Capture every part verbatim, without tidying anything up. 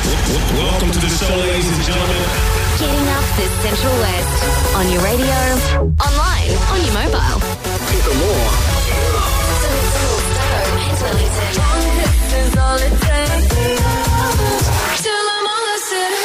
Welcome to the show, ladies and gentlemen. Getting up the Central West on your radio, online, on your mobile. Get the more. This is all it takes. Till I'm all I said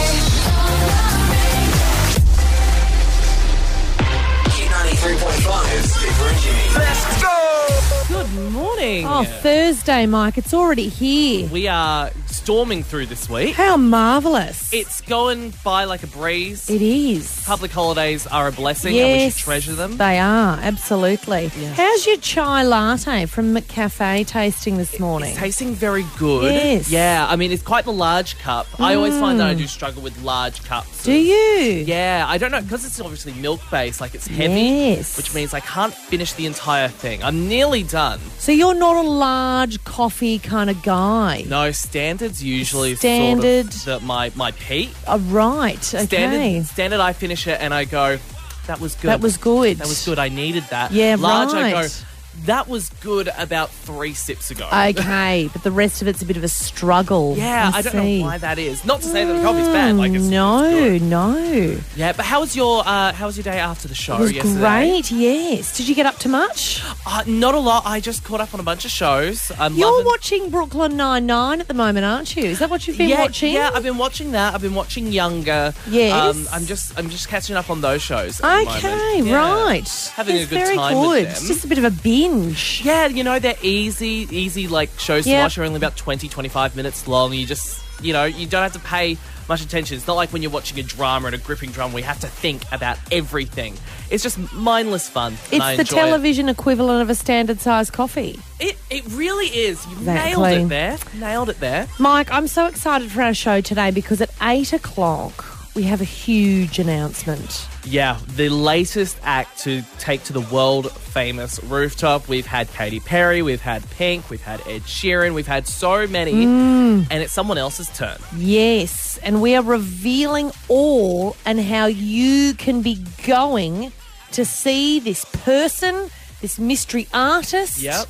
Q ninety-three point five, Skipper and Jimmy. Let's go! Good morning. Oh, Thursday, Mike. It's already here. We are storming through this week. How marvellous. It's going by like a breeze. It is. Public holidays are a blessing yes, and we should treasure them. They are, absolutely. Yes. How's your chai latte from McCafe tasting this morning? It's tasting very good. Yes. Yeah, I mean, it's quite the large cup. I always find that I do struggle with large cups. Do you? Yeah, I don't know, because it's obviously milk-based, like it's heavy, Yes. which means I can't finish the entire thing. I'm nearly done. So you're not a large coffee kind of guy? No, standard's usually Standard. sort of the, my, my peak. Oh, right. Okay. Standard, standard, I finish it and I go, that was good. That was good. That was good. I needed that. Yeah, Large, right. I go, that was good about three sips ago. Okay, but the rest of it's a bit of a struggle. yeah, I don't see. know why that is. Not to say that the coffee's bad. Like it's, no, it's good. no. Yeah, but how was your uh, how was your day after the show It was yesterday? great, yes. Did you get up to much? Uh, not a lot. I just caught up on a bunch of shows. I'm You're loving... watching Brooklyn Nine-Nine at the moment, aren't you? Is that what you've been yeah, watching? Yeah, I've been watching that. I've been watching Younger. Yes. Um, I'm just I'm just catching up on those shows. At the Okay, moment. Yeah. right. Having That's a good very time good. with It's them. just a bit of a binge. Yeah, you know, they're easy, easy like shows to Yep. watch. They're only about twenty, twenty-five minutes long. You just, you know, you don't have to pay much attention. It's not like when you're watching a drama and a gripping drama where you have to think about everything. It's just mindless fun. and I It's the enjoy it. television equivalent of a standard size coffee. It it really is. You Exactly. nailed it there. Nailed it there. Mike, I'm so excited for our show today because at eight o'clock we have a huge announcement. Yeah, the latest act to take to the world famous rooftop. We've had Katy Perry, we've had Pink, we've had Ed Sheeran, we've had so many, Mm. and it's someone else's turn. Yes, and we are revealing all and how you can be going to see this person, this mystery artist, Yep.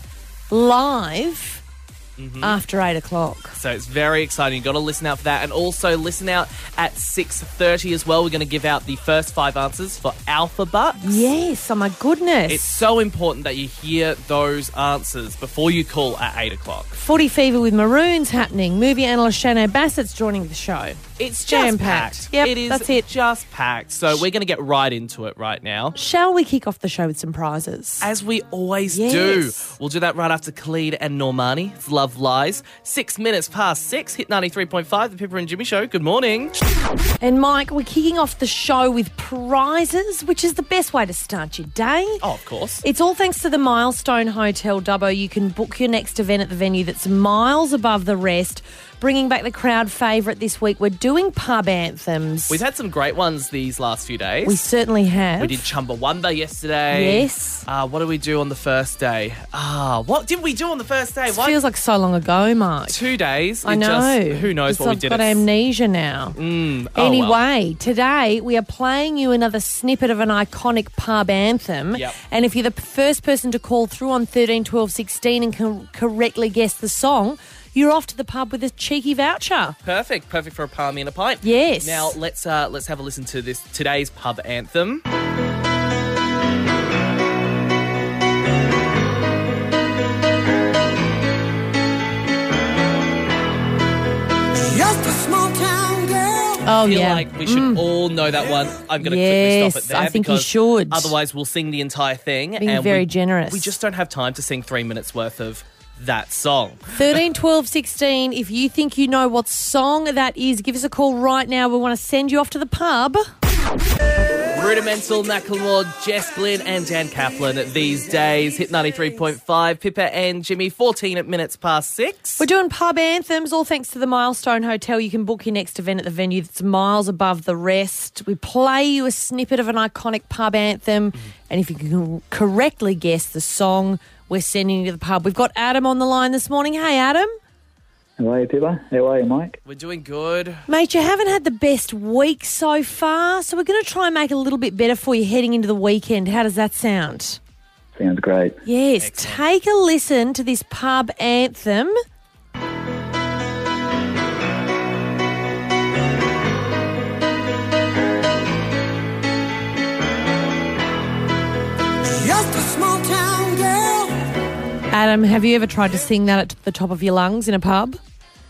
live after eight o'clock. So it's very exciting. You've got to listen out for that. And also listen out at six thirty as well. We're going to give out the first five answers for Alpha Bucks. Yes, oh my goodness. It's so important that you hear those answers before you call at eight o'clock. Footy Fever with Maroons happening. Movie analyst Shanae Bassett's joining the show. It's just Jam-packed. packed. Yep, it is that's it. just packed. So we're going to get right into it right now. Shall we kick off the show with some prizes? As we always Yes. do. We'll do that right after Khalid and Normani. It's Love Lies. Six minutes past six. Hit ninety-three point five, The Pippa and Jimmy Show. Good morning. And Mike, we're kicking off the show with prizes, which is the best way to start your day. Oh, of course. It's all thanks to the Milestone Hotel, Dubbo. You can book your next event at the venue that's miles above the rest. Bringing back the crowd favourite this week, we're doing pub anthems. We've had some great ones these last few days. We certainly have. We did Chumbawamba yesterday. Yes. Uh, what did we do on the first day? Ah, what did we do on the first day? It What? feels like so long ago, Mark. Two days. I It know. Just, who knows It's what we I've did? got It's- amnesia now. Mm, oh, Anyway, well. today we are playing you another snippet of an iconic pub anthem. Yep. And if you're the first person to call through on thirteen, twelve, sixteen and can correctly guess the song, you're off to the pub with a cheeky voucher. Perfect. Perfect for a palmy and a pint. Yes. Now let's uh, let's have a listen to this today's pub anthem. Just a small town girl. Oh, I feel yeah. like we should all know that one. I'm going to quickly Yes, stop it there. I think you because should. Otherwise, we'll sing the entire thing. Being and very we, generous. We just don't have time to sing three minutes worth of that song. thirteen, twelve, sixteen. If you think you know what song that is, give us a call right now. We want to send you off to the pub. Rudimental, Macklemore, Jess Glynn and Dan Kaplan these days. Hit ninety-three point five. Pippa and Jimmy, fourteen at minutes past six. We're doing pub anthems, all thanks to the Milestone Hotel. You can book your next event at the venue that's miles above the rest. We play you a snippet of an iconic pub anthem, Mm-hmm. and if you can correctly guess the song, we're sending you to the pub. We've got Adam on the line this morning. Hey, Adam. How are you, Pippa? How are you, Mike? We're doing good. Mate, you haven't had the best week so far, so we're going to try and make it a little bit better for you heading into the weekend. How does that sound? Sounds great. Yes, Excellent. take a listen to this pub anthem. Adam, have you ever tried to sing that at the top of your lungs in a pub?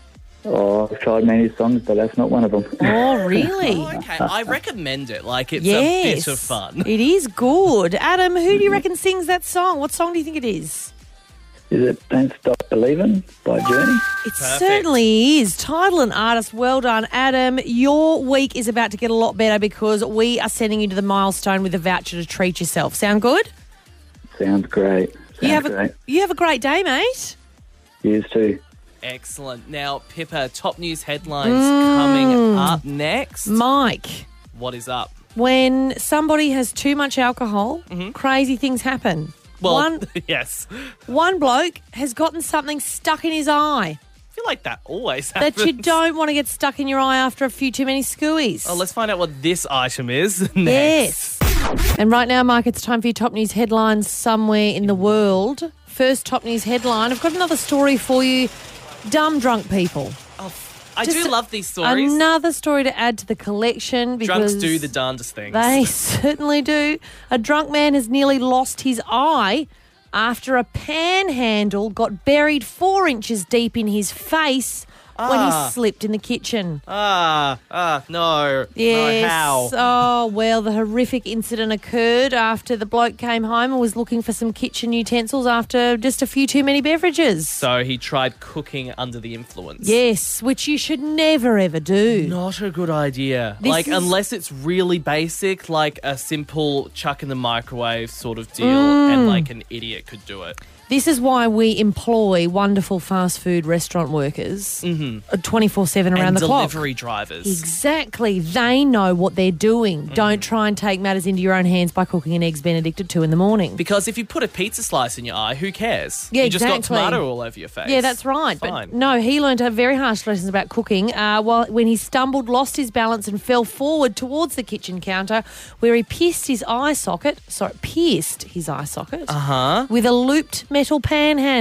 Oh, I've tried many songs, but that's not one of them. Oh, really? Oh, okay, I recommend it. Like, it's Yes. a bit of fun. It is good. Adam, who do you reckon sings that song? What song do you think it is? Is it Don't Stop Believing by Journey? It Perfect. certainly is. Title and artist, well done, Adam. Your week is about to get a lot better because we are sending you to the Milestone with a voucher to treat yourself. Sound good? Sounds great. Sounds You have great. a you have a great day, mate. Yours too. Excellent. Now, Pippa, top news headlines coming up next. Mike, What is up? when somebody has too much alcohol, crazy things happen. Well, one yes. one bloke has gotten something stuck in his eye I feel like that always happens. that you don't want to get stuck in your eye after a few too many scooies. Oh, let's find out what this item is next. Yes. And right now, Mark, it's time for your top news headlines somewhere in the world. First top news headline. I've got another story for you. Dumb drunk people. Oh, I Just do love these stories. Another story to add to the collection because Drunks do the darndest things. they certainly do. A drunk man has nearly lost his eye after a panhandle got buried four inches deep in his face when Ah. he slipped in the kitchen. Ah, ah, no. Yes. No, how? Oh, well, the horrific incident occurred after the bloke came home and was looking for some kitchen utensils after just a few too many beverages. So he tried cooking under the influence. Yes, which you should never, ever do. Not a good idea. This like, is- unless it's really basic, like a simple chuck in the microwave sort of deal, Mm. and like an idiot could do it. This is why we employ wonderful fast food restaurant workers twenty-four seven around and the clock. delivery drivers. Exactly. They know what they're doing. Mm. Don't try and take matters into your own hands by cooking an Eggs Benedict at two in the morning. Because if you put a pizza slice in your eye, who cares? Yeah, you just got exactly. tomato all over your face. Yeah, that's right. It's But fine. no, he learned a very harsh lessons about cooking. Uh, while when he stumbled, lost his balance, and fell forward towards the kitchen counter, where he pierced his eye socket. Sorry, pierced his eye socket Uh-huh. with a looped metal panhandle.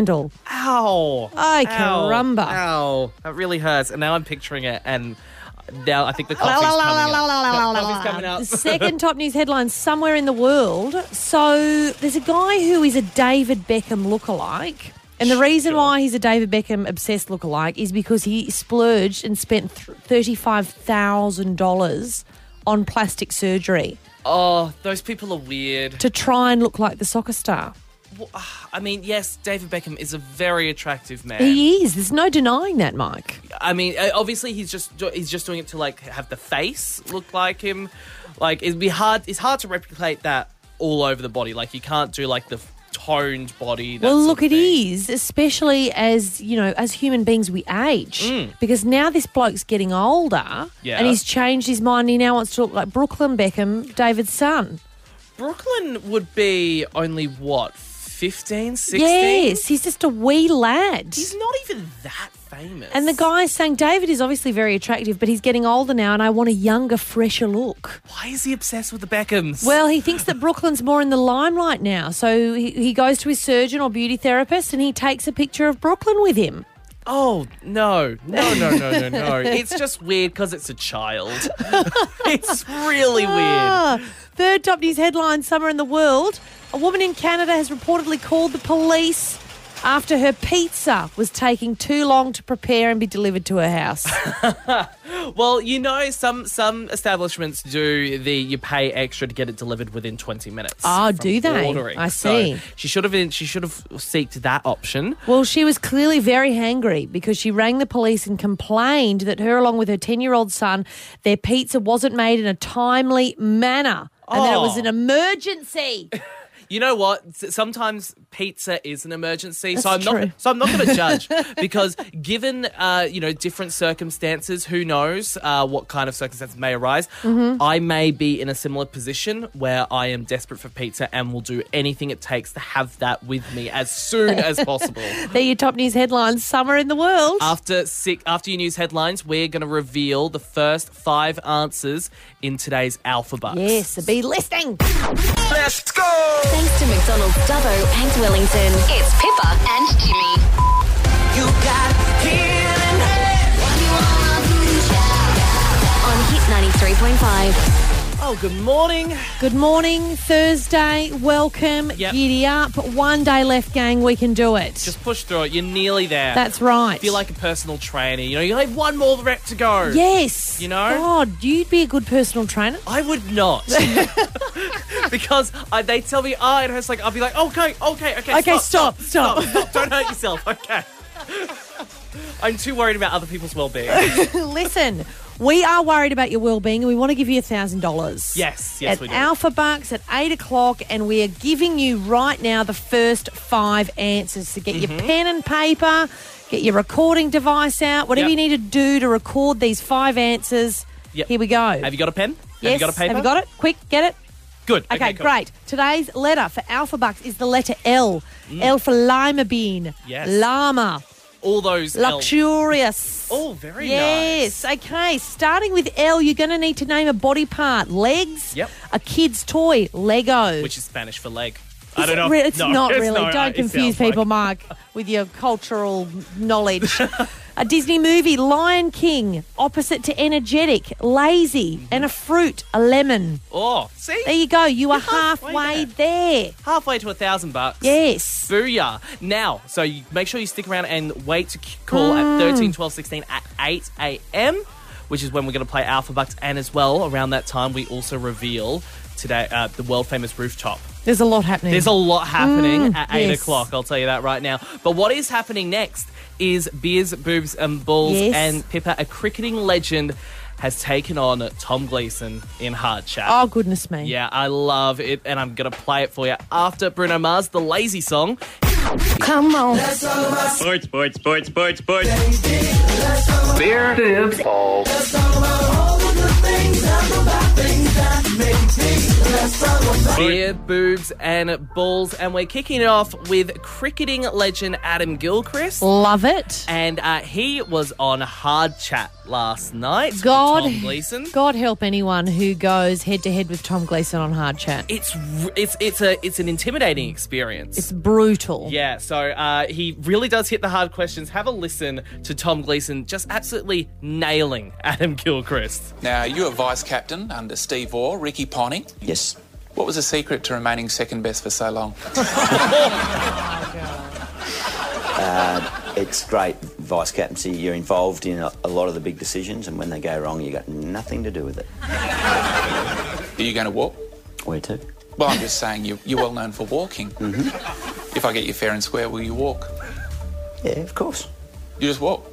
Ow. Ay, Ow. caramba. Ow. That really hurts. And now I'm picturing it, and now I think the coffee's coming up. The coffee's coming up. The second top news headline somewhere in the world. So there's a guy who is a David Beckham lookalike. And the reason Sure. why he's a David Beckham obsessed lookalike is because he splurged and spent thirty-five thousand dollars on plastic surgery Oh, those people are weird. to try and look like the soccer star. Well, I mean, yes, David Beckham is a very attractive man. He is. There's no denying that, Mike. I mean, uh, obviously he's just do- he's just doing it to like have the face look like him. Like it'd be hard. It's hard to replicate that all over the body. Like you can't do like the toned body. That Well, sort look, of it thing. is, especially as, you know, as human beings we age. Because now this bloke's getting older Yeah. and he's changed his mind. He now wants to look like Brooklyn Beckham, David's son. Brooklyn would be only what fifteen, sixteen. Yes, he's just a wee lad. He's not even that famous. And the guy's saying, David is obviously very attractive, but he's getting older now and I want a younger, fresher look. Why is he obsessed with the Beckhams? Well, he thinks that Brooklyn's more in the limelight now. So he, he goes to his surgeon or beauty therapist and he takes a picture of Brooklyn with him. Oh, no. No, no, no, no, no. It's just weird because it's a child. It's really weird. Ah, third top news headline, somewhere in the world. A woman in Canada has reportedly called the police after her pizza was taking too long to prepare and be delivered to her house. Well, you know, some some establishments do the you pay extra to get it delivered within twenty minutes. Oh, from do they? ordering. I So see. she should have been, she should have seeked that option. Well, she was clearly very hangry because she rang the police and complained that her, along with her ten-year-old son, their pizza wasn't made in a timely manner and that it was Oh. an emergency. You know what? S- Sometimes pizza is an emergency, so I'm That's not. true. So I'm not going to judge because, given uh, you know different circumstances, who knows uh, what kind of circumstances may arise. Mm-hmm. I may be in a similar position where I am desperate for pizza and will do anything it takes to have that with me as soon as possible. They're your top news headlines, somewhere in the world. After six, after your news headlines, we're going to reveal the first five answers in today's Alphabet. Yes, so be listening. Let's go! Thanks to McDonald's Dubbo and Wellington. It's Pippa and Jimmy. You got healing hands. On Hit ninety-three point five. Oh, good morning. Good morning, Thursday. Welcome. Yep. Giddy up. One day left, gang. We can do it. Just push through it. You're nearly there. That's right. Feel like a personal trainer. You know, you have one more rep to go. Yes. You know? God, you'd be a good personal trainer. I would not. Because I, they tell me, oh, and it's like, I'll be like, okay, okay, okay, Okay, stop, stop, stop. stop. Don't hurt yourself, okay. I'm too worried about other people's well-being. Listen, we are worried about your well-being and we want to give you one thousand dollars. Yes, yes, at we do. Alpha Bucks at eight o'clock, and we are giving you right now the first five answers. So get Mm-hmm. your pen and paper, get your recording device out, whatever Yep. you need to do to record these five answers. Yep. Here we go. Have you got a pen? Yes. Have you got a paper? Have you got it? Quick, get it. Good. Okay, cool. great. Today's letter for Alpha Bucks is the letter L. L for lima bean. Mm. Yes. Llama. All those L- Luxurious. Oh, very yes. nice. Okay, starting with L, you're going to need to name a body part. Legs. Yep. A kid's toy. Lego. Which is Spanish for leg. I Is don't it know. re- it's No, not it's really. not. Don't It confuse sounds people, like- Mark, with your cultural knowledge. A Disney movie, Lion King, opposite to energetic, lazy, and a fruit, a lemon. Oh, see? There you go. You are halfway halfway there. Halfway to a thousand bucks. Yes. Booyah. Now, so you make sure you stick around and wait to c- call at thirteen, twelve, sixteen at eight a.m., which is when we're going to play Alpha Bucks. And as well, around that time, we also reveal today uh, the world-famous rooftop. There's a lot happening. There's a lot happening at eight yes. o'clock, I'll tell you that right now. But what is happening next is Beers, Boobs and Bulls, Yes. and Pippa, a cricketing legend, has taken on Tom Gleeson in Hard Chat. Oh, goodness me. Yeah, I love it, and I'm going to play it for you after Bruno Mars, the Lazy song. Come on. Sports, sports, sports, sports, sports. Beer, boobs, balls. Beer, boobs, and balls, and we're kicking it off with cricketing legend Adam Gilchrist. Love it. And uh, he was on Hard Chat last night God, with Tom Gleeson. God help anyone who goes head to head with Tom Gleeson on Hard Chat. It's r- it's it's a it's an intimidating experience. It's brutal. Yeah, so uh, he really does hit the hard questions. Have a listen to Tom Gleeson just absolutely nailing Adam Gilchrist. Now, you were vice captain under Steve Waugh, Ricky Ponting. Yes. What was the secret to remaining second best for so long? It's great vice captaincy. You're involved in a, a lot of the big decisions, and when they go wrong, you got nothing to do with it. Are you going to walk? Where to? Well, I'm just saying you, you're well known for walking. Mm-hmm. If I get you fair and square, will you walk? Yeah, of course. You just walk.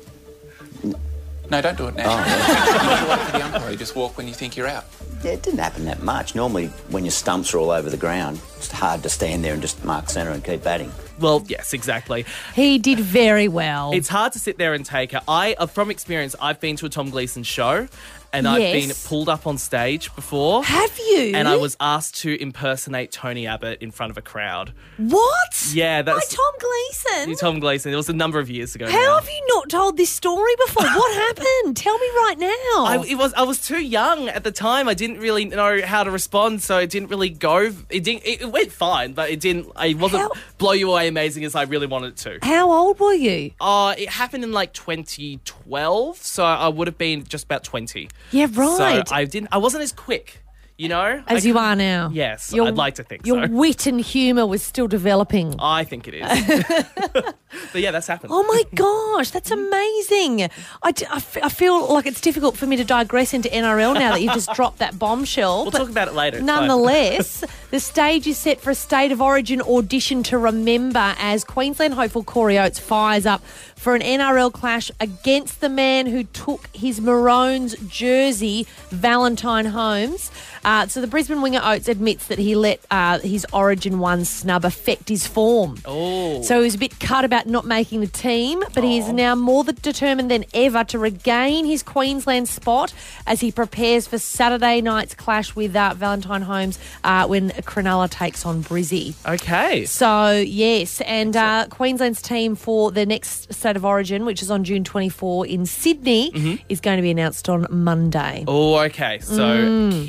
No, don't do it now. Oh, You don't wait for the umpire. You just walk when you think you're out. yeah, it didn't happen that much. Normally, when your stumps are all over the ground, it's hard to stand there and just mark centre and keep batting. Well, yes, exactly. He did very well. It's hard to sit there and take it. I, uh, from experience, I've been to a Tom Gleeson show, and I've Yes. been pulled up on stage before. Have you? And I was asked to impersonate Tony Abbott in front of a crowd. What? Yeah, By that's Tom Gleeson? Tom Gleeson. It was a number of years ago. How now. have you not told this story before? What happened? Tell me right now. I, it was I was too young at the time. I didn't really know how to respond, so it didn't really go. It didn't. It, it went fine, but it didn't. It wasn't How- blow you away amazing as I really wanted it to. How old were you? Uh, it happened in like twenty twelve, so I would have been just about twenty. Yeah, right. So I didn't. I wasn't as quick, you know, As I you couldn't- are now. Yes, Your- I'd like to think Your so. wit and humour was still developing. I think it is. But yeah, that's happened. Oh my gosh, that's amazing. I, d- I, f- I feel like it's difficult for me to digress into N R L now that you've just dropped that bombshell. We'll but talk about it later. It's fine. Nonetheless, the stage is set for a State of Origin audition to remember as Queensland hopeful Corey Oates fires up for an N R L clash against the man who took his Maroons jersey, Valentine Holmes. Uh, so the Brisbane winger Oates admits that he let uh, his Origin one snub affect his form. Oh. So he was a bit cut about not making the team, but he is now more th- determined than ever to regain his Queensland spot as he prepares for Saturday night's clash with uh, Valentine Holmes uh, when Cronulla takes on Brizzy. Okay. So, yes, and uh, Queensland's team for the next State of Origin, which is on June twenty-fourth in Sydney, is going to be announced on Monday. Oh, okay. So Mm. keep your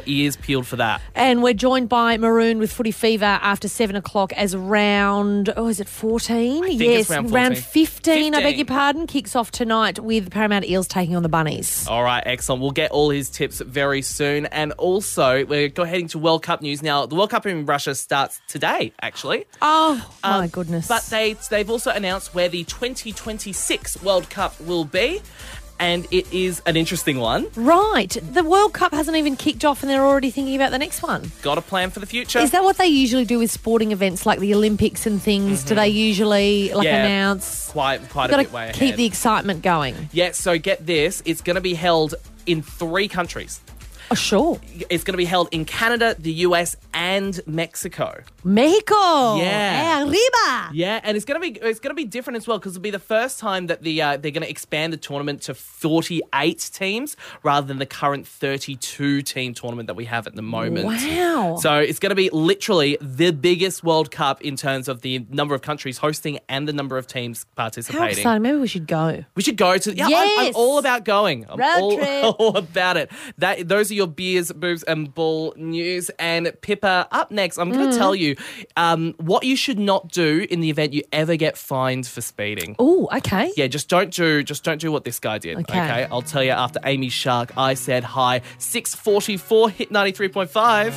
your ears peeled for that. And we're joined by Maroon with Footy Fever after seven o'clock as round, oh, is it fourteen? I think yes, it's round fourteen. fifteen, I beg fifteen. your pardon, kicks off tonight with Paramount Eels taking on the Bunnies. All right, excellent. We'll get all his tips very soon. And also, we're go heading to World Cup news. Now, the World Cup in Russia starts today, actually. Oh, my Um, goodness. But they, they've also announced where the twenty twenty-six World Cup will be. And it is an interesting one. Right. The World Cup hasn't even kicked off and they're already thinking about the next one. Got a plan for the future. Is that what they usually do with sporting events like the Olympics and things? Do they usually like Yeah. announce? Quite, quite a Got bit way to ahead. keep the excitement going. Yeah, so get this. It's going to be held in three countries. Oh, sure. It's going to be held in Canada, the U S, and Mexico. Mexico. Yeah. Arriba. Yeah, and it's going to be it's going to be different as well because it'll be the first time that the uh, they're going to expand the tournament to forty-eight teams rather than the current thirty-two team tournament that we have at the moment. Wow. So it's going to be literally the biggest World Cup in terms of the number of countries hosting and the number of teams How participating. exciting. Maybe we should go. We should go to. Yeah, I'm, I'm Yes. all about going. I'm Road all, trip. all about it. That those are your beers, boobs, and ball news. And Pippa, up next, I'm Mm. going to tell you um, what you should not do in the event you ever get fined for speeding. Oh, okay. Yeah, just don't do just don't do what this guy did. Okay. Okay, I'll tell you after Amy Shark. I said hi. six forty-four hit ninety-three point five.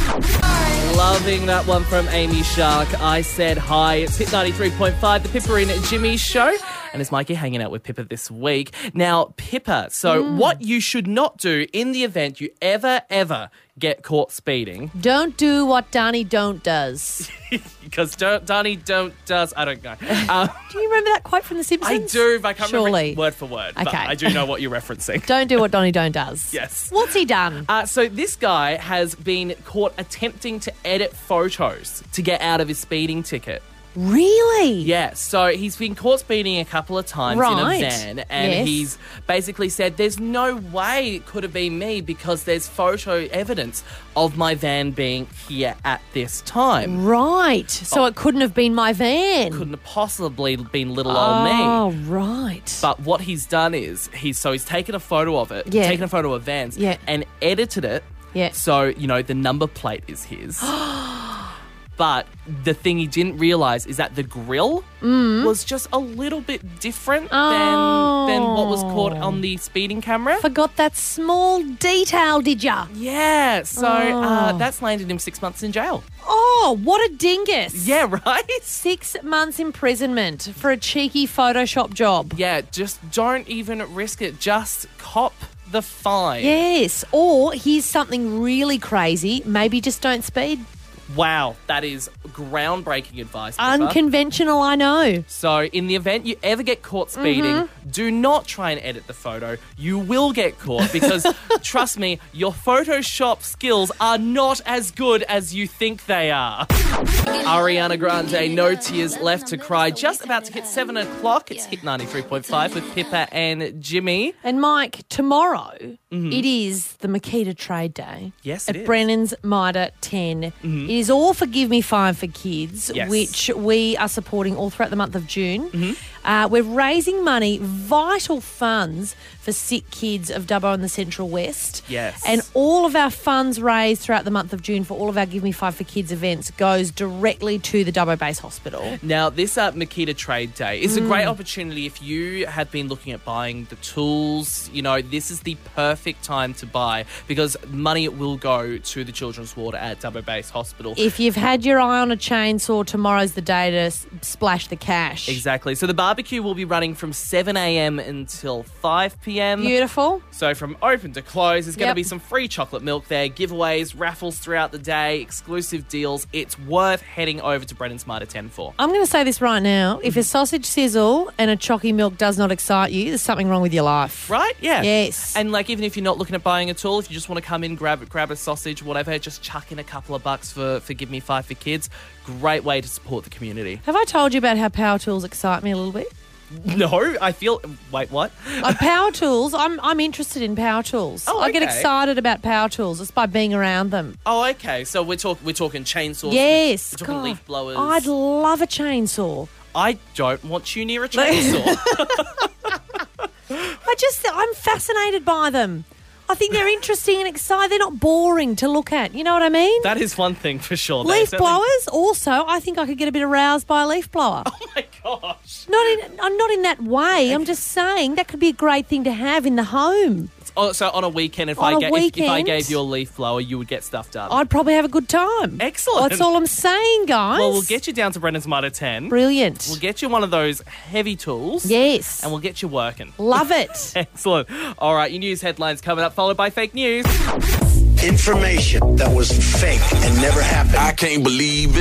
Loving that one from Amy Shark. I said hi. It's hit ninety-three point five, the Pippa and Jimmy show. And it's Mikey hanging out with Pippa this week. Now, Pippa, so Mm. what you should not do in the event you ever, ever get caught speeding, Don't do what Donnie Don't does. because don't, Donnie don't does, I don't know. Uh, Do you remember that quote from The I Simpsons? do, but I can't Surely. remember word for word. But Okay. I do know what you're referencing. Don't do what Donnie Don't does. Yes. What's he done? Uh, so this guy has been caught attempting to edit photos to get out of his speeding ticket. Really? Yeah, so he's been caught speeding a couple of times Right. in a van, and Yes. he's basically said there's no way it could have been me because there's photo evidence of my van being here at this time. Right. So it couldn't have been my van. Couldn't have possibly been little old me. Oh, right. But what he's done is he's so he's taken a photo of it, Yeah. taken a photo of Vans, Yeah. and edited it. Yeah. So you know the number plate is his. But the thing he didn't realise is that the grill was just a little bit different than than what was caught on the speeding camera. Forgot that small detail, did ya? Yeah, so uh, Oh. that's landed him six months in jail. Oh, what a dingus. Yeah, right? Six months imprisonment for a cheeky Photoshop job. Yeah, just don't even risk it. Just cop the fine. Yes. Or here's something really crazy. Maybe just don't speed. Wow, that is groundbreaking advice. Pippa. Unconventional, I know. So, in the event you ever get caught speeding, Mm-hmm. do not try and edit the photo. You will get caught because, trust me, your Photoshop skills are not as good as you think they are. Ariana Grande, No Tears Left to Cry, just about to hit seven o'clock. It's hit ninety-three point five with Pippa and Jimmy. And Mike, tomorrow it is the Makita Trade Day. Mm-hmm. Yes, at it is. Mm-hmm. Brennan's Mitre ten. It is all for Give Me Five for Kids, Yes. which we are supporting all throughout the month of June. Mm-hmm. Uh, we're raising money, vital funds for sick kids of Dubbo and the Central West. Yes. And all of our funds raised throughout the month of June for all of our Give Me Five for Kids events goes directly to the Dubbo Base Hospital. Now, this uh, Makita Trade Day is Mm. a great opportunity if you have been looking at buying the tools. You know, this is the perfect time to buy because money will go to the children's ward at Dubbo Base Hospital. If you've had your eye on a chainsaw, tomorrow's the day to s- splash the cash. Exactly. So the barbecue will be running from seven a.m. until five p.m. Beautiful. So from open to close, there's going to Yep. be some free chocolate milk there, giveaways, raffles throughout the day, exclusive deals. It's worth heading over to Brennan's Mitre ten for. I'm going to say this right now. If a sausage sizzle and a chocky milk does not excite you, there's something wrong with your life. Right? Yeah. Yes. And like even if you're not looking at buying a tool, if you just want to come in, grab grab a sausage, whatever, just chuck in a couple of bucks for, for Give Me Five for Kids. Great way to support the community. Have I told you about how power tools excite me a little bit? No, I feel. Wait, what? Uh, power tools, I'm I'm interested in power tools. Oh, I get okay. excited about power tools just by being around them. Oh, okay. So we're talking we're talking chainsaws. Yes. We're talking God, leaf blowers. I'd love a chainsaw. I don't want you near a chainsaw. I just, I'm fascinated by them. I think they're interesting and exciting. They're not boring to look at. You know what I mean? That is one thing for sure. Leaf They certainly- blowers, also, I think I could get a bit aroused by a leaf blower. Oh my gosh. Not in, uh, not in that way. I'm just saying that could be a great thing to have in the home. Oh, so on a weekend, if On I a ga- if, if I weekend? gave you a leaf blower, you would get stuff done. I'd probably have a good time. Excellent. That's all I'm saying, guys. Well, we'll get you down to Brendan's Mitre ten. Brilliant. We'll get you one of those heavy tools. Yes. And we'll get you working. Love it. Excellent. All right, your news headlines coming up, followed by fake news. Information that was fake and never happened. I can't believe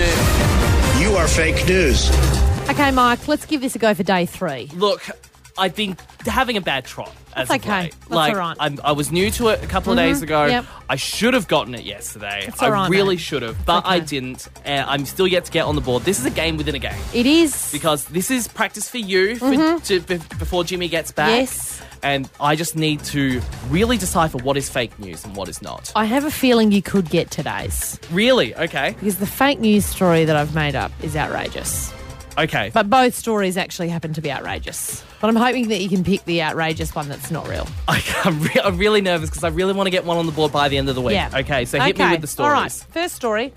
it. You are fake news. Okay, Mike, let's give this a go for day three. Look, I've been having a bad trot. As That's of okay. late. That's like, all right. I'm, I was new to it a couple of days ago. Yep. I should have gotten it yesterday. It's I all right, really mate. should have, but okay. I didn't. And I'm still yet to get on the board. This is a game within a game. It is. Because this is practice for you for, to, be- before Jimmy gets back. Yes. And I just need to really decipher what is fake news and what is not. I have a feeling you could get today's. Really? Okay. Because the fake news story that I've made up is outrageous. Okay. But both stories actually happen to be outrageous. But I'm hoping that you can pick the outrageous one that's not real. I, I'm, re- I'm really nervous because I really want to get one on the board by the end of the week. Yeah. Okay, so hit okay. me with the stories. All right, first story.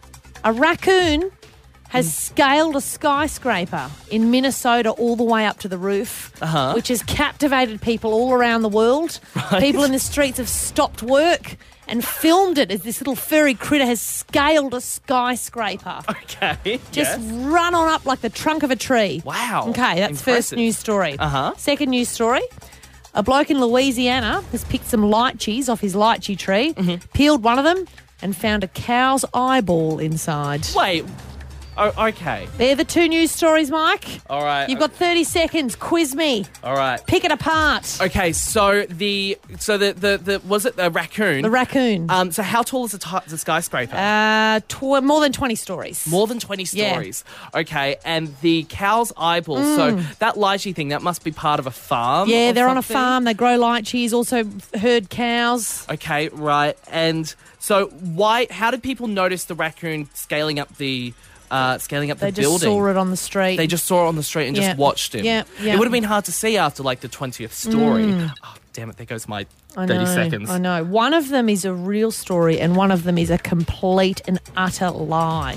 A raccoon has scaled a skyscraper in Minnesota all the way up to the roof, Uh-huh. which has captivated people all around the world. Right. People in the streets have stopped work and filmed it as this little furry critter has scaled a skyscraper. Okay. Just yes. run on up like the trunk of a tree. Wow. Okay, that's Impressive. first news story. Uh-huh. Second news story. A bloke in Louisiana has picked some lychees off his lychee tree, Mm-hmm. peeled one of them, and found a cow's eyeball inside. Wait. Oh, okay. They're the two news stories, Mike. All right. You've got thirty seconds. Quiz me. All right. Pick it apart. Okay, so the so the the, the was it the raccoon? The raccoon. Um. So how tall is the, t- the skyscraper? Uh, tw- more than twenty stories. More than twenty Yeah. stories. Okay, and the cow's eyeball. So that lychee thing, that must be part of a farm. Mm. Yeah, or they're on a something? farm. They grow lychees, also herd cows. Okay, right. And so why? How did people notice the raccoon scaling up the uh, scaling up They the just building? saw it on the street. They just saw it on the street and Yeah. just watched him. Yeah, yeah. It would have been hard to see after like the twentieth story. Oh, damn it! There goes my I thirty know, seconds. I know. One of them is a real story and one of them is a complete and utter lie.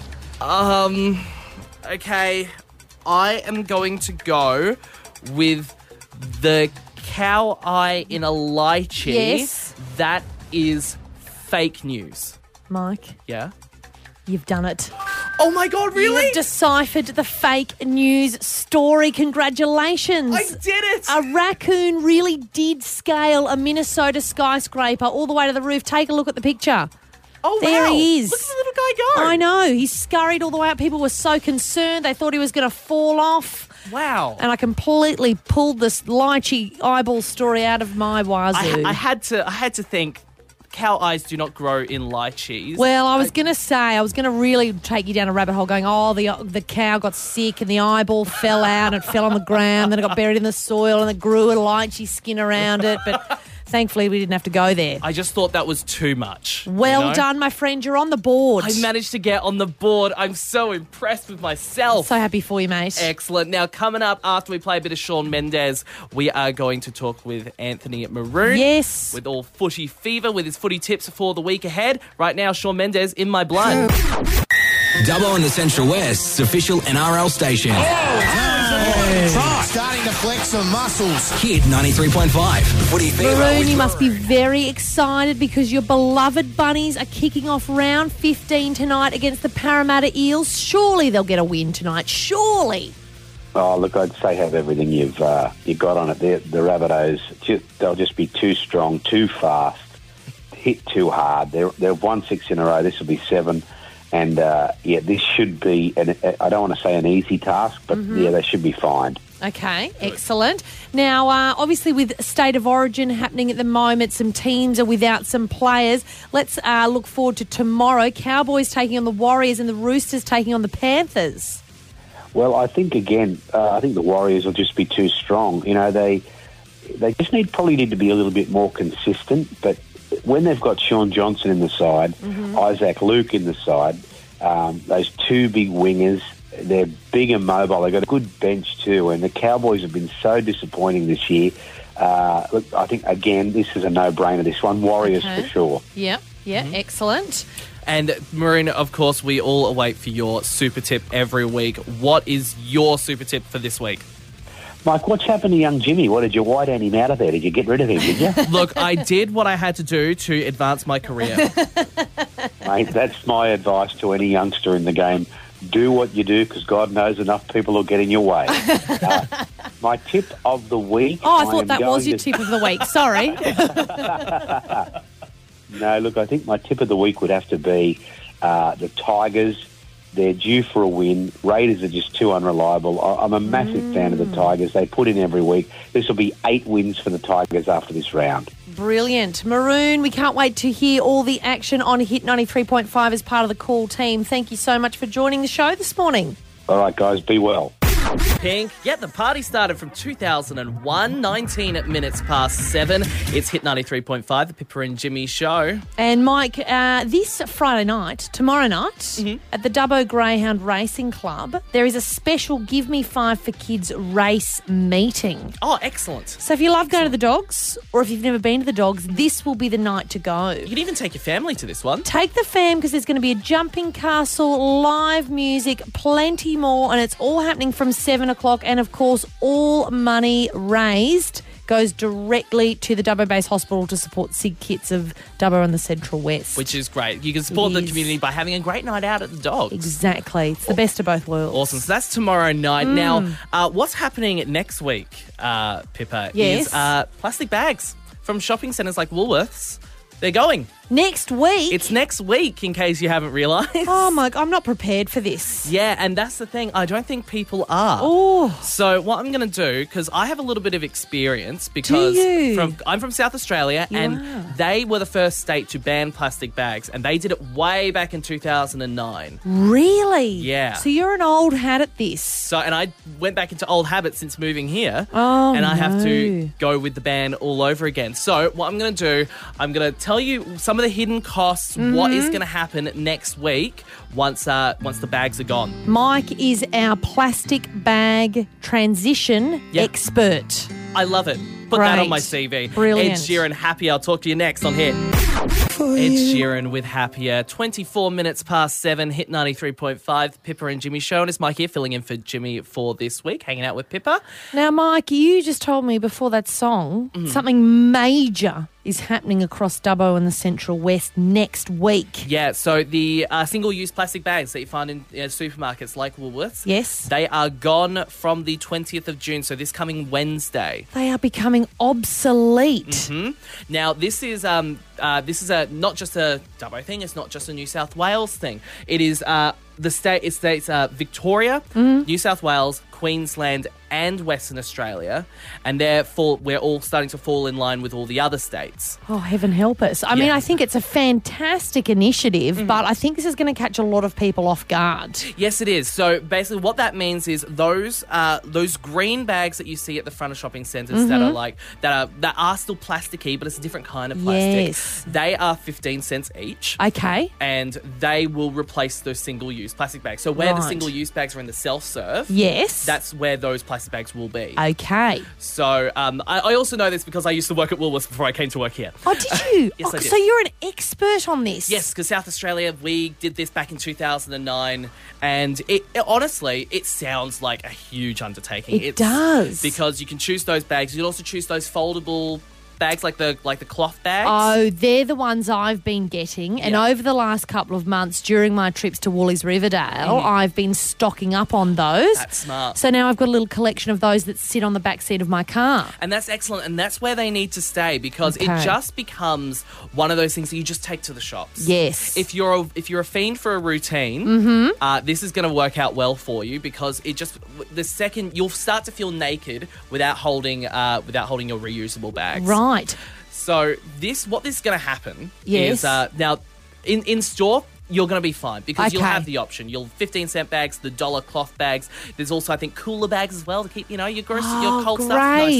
Um. Okay, I am going to go with the cow eye in a lychee. Yes. That is fake news. Mike, Yeah. you've done it. Oh my god! Really? You've deciphered the fake news story. Congratulations. I did it. A raccoon really did scale a Minnesota skyscraper all the way to the roof. Take a look at the picture. oh there wow. he is. Look at the little guy go. I know. He scurried all the way up. People were so concerned. They thought he was going to fall off. Wow. And I completely pulled this lychee eyeball story out of my wazoo. I, I had to. I had to think. Cow eyes do not grow in lychees. Well, I was going to say, I was going to really take you down a rabbit hole going, oh, the the cow got sick and the eyeball fell out and it fell on the ground, then it got buried in the soil and it grew a lychee skin around it. But thankfully, we didn't have to go there. I just thought that was too much. you Well know? done, my friend. You're on the board. I managed to get on the board. I'm so impressed with myself. So happy for you, mate. Excellent. Now, coming up after we play a bit of Shawn Mendes, we are going to talk with Anthony Maroon. Yes. With all footy fever, with his footy tips for the week ahead. Right now, Shawn Mendes, In My Blood. Dubbo and the Central West's official N R L station. Starting to flex some muscles. Kid ninety-three point five. Footy fever. Maroon, with you must be very excited because your beloved Bunnies are kicking off round fifteen tonight against the Parramatta Eels. Surely they'll get a win tonight. Surely. Oh, look, I'd say have everything you've uh, you got on it. They're, the Rabbitohs, just, they'll just be too strong, too fast, hit too hard. They're, they've won six in a row. This will be seven. And, uh, yeah, this should be, an, I don't want to say an easy task, but, Mm-hmm. yeah, they should be fine. Okay, excellent. Now, uh, obviously with State of Origin happening at the moment, some teams are without some players. Let's uh, look forward to tomorrow. Cowboys taking on the Warriors and the Roosters taking on the Panthers. Well, I think, again, uh, I think the Warriors will just be too strong. You know, they they just need probably need to be a little bit more consistent, but when they've got Sean Johnson in the side, Isaac Luke in the side, um, those two big wingers, they're big and mobile. They've got a good bench too, and the Cowboys have been so disappointing this year. Uh, look, I think, again, this is a no-brainer, this one. Warriors Okay. for sure. Yep, yeah, excellent. And Maroon, of course, we all await for your super tip every week. What is your super tip for this week? Mike, what's happened to young Jimmy? What, did you white hand him out of there? Did you get rid of him, did you? Look, I did what I had to do to advance my career. Mate, that's my advice to any youngster in the game. Do what you do, because God knows enough people will get in your way. Uh, my tip of the week... Oh, I am thought that was going your to- tip of the week. Sorry. No, look, I think my tip of the week would have to be uh, the Tigers. They're due for a win. Raiders are just too unreliable. I- I'm a massive Mm. fan of the Tigers. They put in every week. This will be eight wins for the Tigers after this round. Brilliant. Maroon, we can't wait to hear all the action on Hit ninety-three point five as part of the Call team. Thank you so much for joining the show this morning. All right, guys, be well. Pink. Yeah, the party started from two thousand one, nineteen minutes past seven. It's Hit ninety-three point five, the Pippa and Jimmy show. And Mike, uh, this Friday night, tomorrow night, Mm-hmm. at the Dubbo Greyhound Racing Club, there is a special Give Me Five for Kids race meeting. Oh, excellent. So if you love going to the dogs, or if you've never been to the dogs, this will be the night to go. You can even take your family to this one. Take the fam because there's going to be a jumping castle, live music, plenty more, and it's all happening from seven o'clock. And of course, all money raised goes directly to the Dubbo Base Hospital to support SIG Kits of Dubbo and the Central West. Which is great. You can support It the is. community by having a great night out at the dogs. Exactly. It's the best of both worlds. Awesome. So that's tomorrow night. Mm. Now, uh, what's happening next week, uh, Pippa, Yes. is uh, plastic bags from shopping centres like Woolworths. They're going. Next week? It's next week, in case you haven't realised. Oh, my... I'm not prepared for this. Yeah, and that's the thing. I don't think people are. Oh. So what I'm going to do, because I have a little bit of experience, because you? from I'm from South Australia, You and are. they were the first state to ban plastic bags, and they did it way back in two thousand nine. Really? Yeah. So you're an old hat at this. So, and I went back into old habits since moving here, Oh, and I have to no. go with the ban all over again. So what I'm going to do, I'm going to tell you some of the hidden costs, what is Mhm. going to happen next week once uh, once the bags are gone. Mike is our plastic bag transition Yeah. expert. I love it. Put that Great. on my C V. Brilliant. Ed Sheeran, Happy. I'll talk to you next on Hit. Ed Sheeran with Happier. twenty-four minutes past seven, Hit ninety-three point five, Pippa and Jimmy show. And it's Mike here filling in for Jimmy for this week, hanging out with Pippa. Now, Mike, you just told me before that song Mm. something major is happening across Dubbo and the Central West next week. Yeah, so the uh, single-use plastic bags that you find in uh, supermarkets like Woolworths, Yes. they are gone from the twentieth of June, so this coming Wednesday. They are becoming obsolete. Hmm? Now, this is um, uh, this is a not just a Dubbo thing. It's not just a New South Wales thing. It is uh, the state. It states uh, Victoria, Mhm. New South Wales, Queensland, and Western Australia, and therefore we're all starting to fall in line with all the other states. Oh, heaven help us. I mean, Yeah. I think it's a fantastic initiative, Mhm. but I think this is going to catch a lot of people off guard. Yes, it is. So basically, what that means is those uh, those green bags that you see at the front of shopping centres that Mhm. are like that are that are still plasticky, but it's a different kind of plastic. Yes. They are fifteen cents each. Okay. And they will replace those single-use plastic bags. So where the Right. single-use bags are in the self-serve, Yes. that's where those plastic bags will be. Okay. So um, I, I also know this because I used to work at Woolworths before I came to work here. Oh, did you? Yes, oh, I did. So you're an expert on this? Yes, because South Australia, we did this back in two thousand nine, and it, it honestly, it sounds like a huge undertaking. It does. because you can choose those bags. You can also choose those foldable bags, like the like the cloth bags. Oh, they're the ones I've been getting. And Yeah. over the last couple of months during my trips to Woolies Riverdale, Mhm. I've been stocking up on those. That's smart. So now I've got a little collection of those that sit on the back seat of my car. And that's excellent, and that's where they need to stay because Okay. it just becomes one of those things that you just take to the shops. Yes. If you're a, if you're a fiend for a routine, Mhm. uh, this is going to work out well for you because it just the second you'll start to feel naked without holding uh, without holding your reusable bags. Right. So this what this is going to happen Yes. is uh, now in in store. You're going to be fine because you'll Okay. have the option. You'll fifteen cent bags, the dollar cloth bags. There's also, I think, cooler bags as well to keep, you know, your grocery, your Oh, cold stuff nice great. and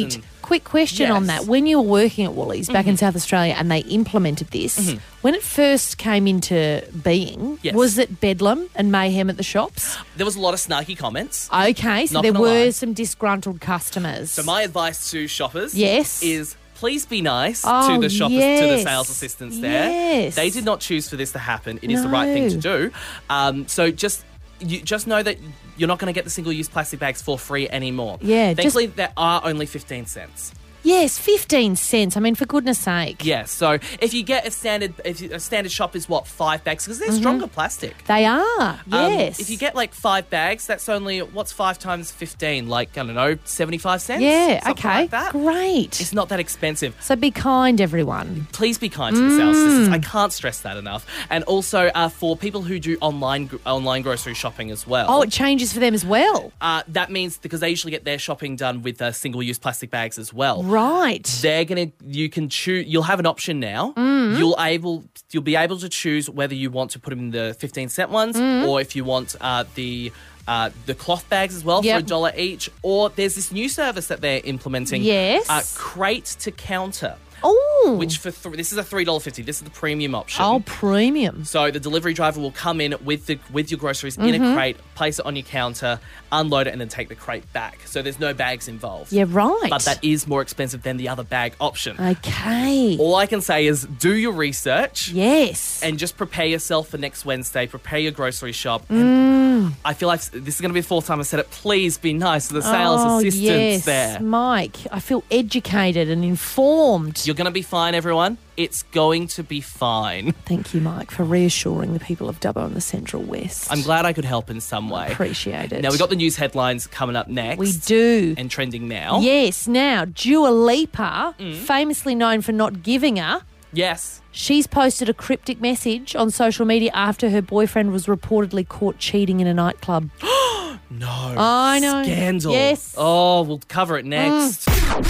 quick question Yes. on that. When you were working at Woolies back in South Australia and they implemented this, when it first came into being, Yes. was it bedlam and mayhem at the shops? There was a lot of snarky comments. Okay, so Not there gonna were lie. some disgruntled customers. So my advice to shoppers Yes. is please be nice Oh, to the shoppers, to the yes. sales assistants there. Yes. They did not choose for this to happen. It is the right thing to No. do. Um, so just you just know that you're not going to get the single-use plastic bags for free anymore. Yeah, just- Thankfully, there are only fifteen cents. Yes, fifteen cents. I mean, for goodness sake. Yeah, so if you get a standard, if you, a standard shop is what, five bags, because they're stronger plastic. They are, Um, yes. if you get like five bags, that's only, what's five times fifteen? Like, I don't know, seventy-five cents? Yeah, Something okay, like that. great. It's not that expensive. So be kind, everyone. Please be kind to the sales assistants. I can't stress that enough. And also uh, for people who do online gr- online grocery shopping as well. Oh, it changes for them as well. Uh, that means because they usually get their shopping done with uh, single-use plastic bags as well. Right. They're gonna. You can choose. You'll have an option now. Mm. You'll able. You'll be able to choose whether you want to put them in the fifteen cent ones Mm. or if you want uh, the. Uh, the cloth bags as well Yep. for a dollar each, or there's this new service that they're implementing. Yes. uh, crate to counter. Oh. Which for th- this is a three dollar fifty. This is the premium option. Oh, premium. So the delivery driver will come in with the with your groceries in Mm-hmm. a crate, place it on your counter, unload it, and then take the crate back. So there's no bags involved. Yeah, right. But that is more expensive than the other bag option. Okay. All I can say is do your research Yes. and just prepare yourself for next Wednesday. Prepare your grocery shop. Mm. And I feel like this is going to be the fourth time I said it. Please be nice to the sales oh, assistants yes. there. Mike, I feel educated and informed. You're going to be fine, everyone. It's going to be fine. Thank you, Mike, for reassuring the people of Dubbo and the Central West. I'm glad I could help in some way. Appreciate it. Now, we've got the news headlines coming up next. We do. And trending now. Yes, now, Dua Lipa, Mm. famously known for not giving her, Yes. she's posted a cryptic message on social media after her boyfriend was reportedly caught cheating in a nightclub. No. I know. Scandal. Yes. Oh, we'll cover it next.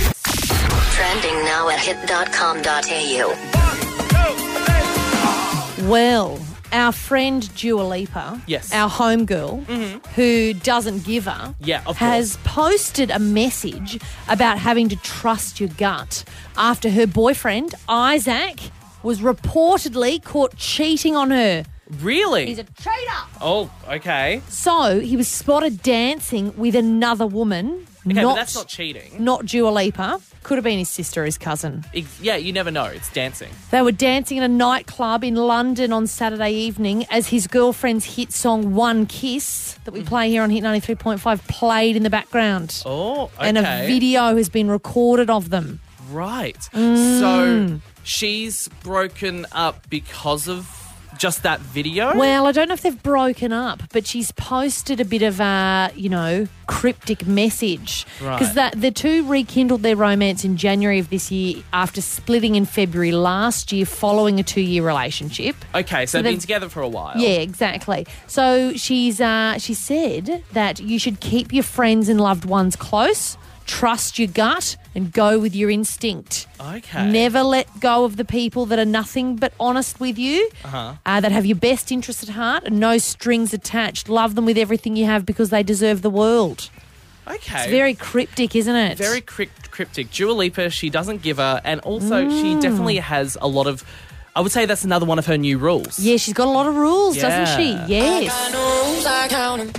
Trending now at hit dot com dot a u. Well, our friend Dua Lipa, Yes. our homegirl, who doesn't give her, Yeah, of has posted a message about having to trust your gut after her boyfriend, Isaac, was reportedly caught cheating on her. Really? He's a cheater. Oh, okay. So he was spotted dancing with another woman. Okay, not, but that's not cheating. not Dua Lipa. Could have been his sister or his cousin. Ex- Yeah, you never know. It's dancing. They were dancing in a nightclub in London on Saturday evening as his girlfriend's hit song One Kiss, that we play here on Hit ninety-three point five, played in the background. Oh, okay. And a video has been recorded of them. Right. Mm. So she's broken up because of just that video? Well, I don't know if they've broken up, but she's posted a bit of a, you know, cryptic message. Because Right. the two rekindled their romance in January of this year after splitting in February last year following a two-year relationship. Okay, so, So they've been they've- together for a while. Yeah, exactly. So she's uh, she said that you should keep your friends and loved ones close, trust your gut, and go with your instinct. Okay. Never let go of the people that are nothing but honest with you, Uh-huh. uh, that have your best interest at heart and no strings attached. Love them with everything you have because they deserve the world. Okay. It's very cryptic, isn't it? Very crypt- cryptic. Dua Lipa, she doesn't give her, and also Mm. she definitely has a lot of. I would say that's another one of her new rules. Yeah, she's got a lot of rules, doesn't she? Yeah. Yes.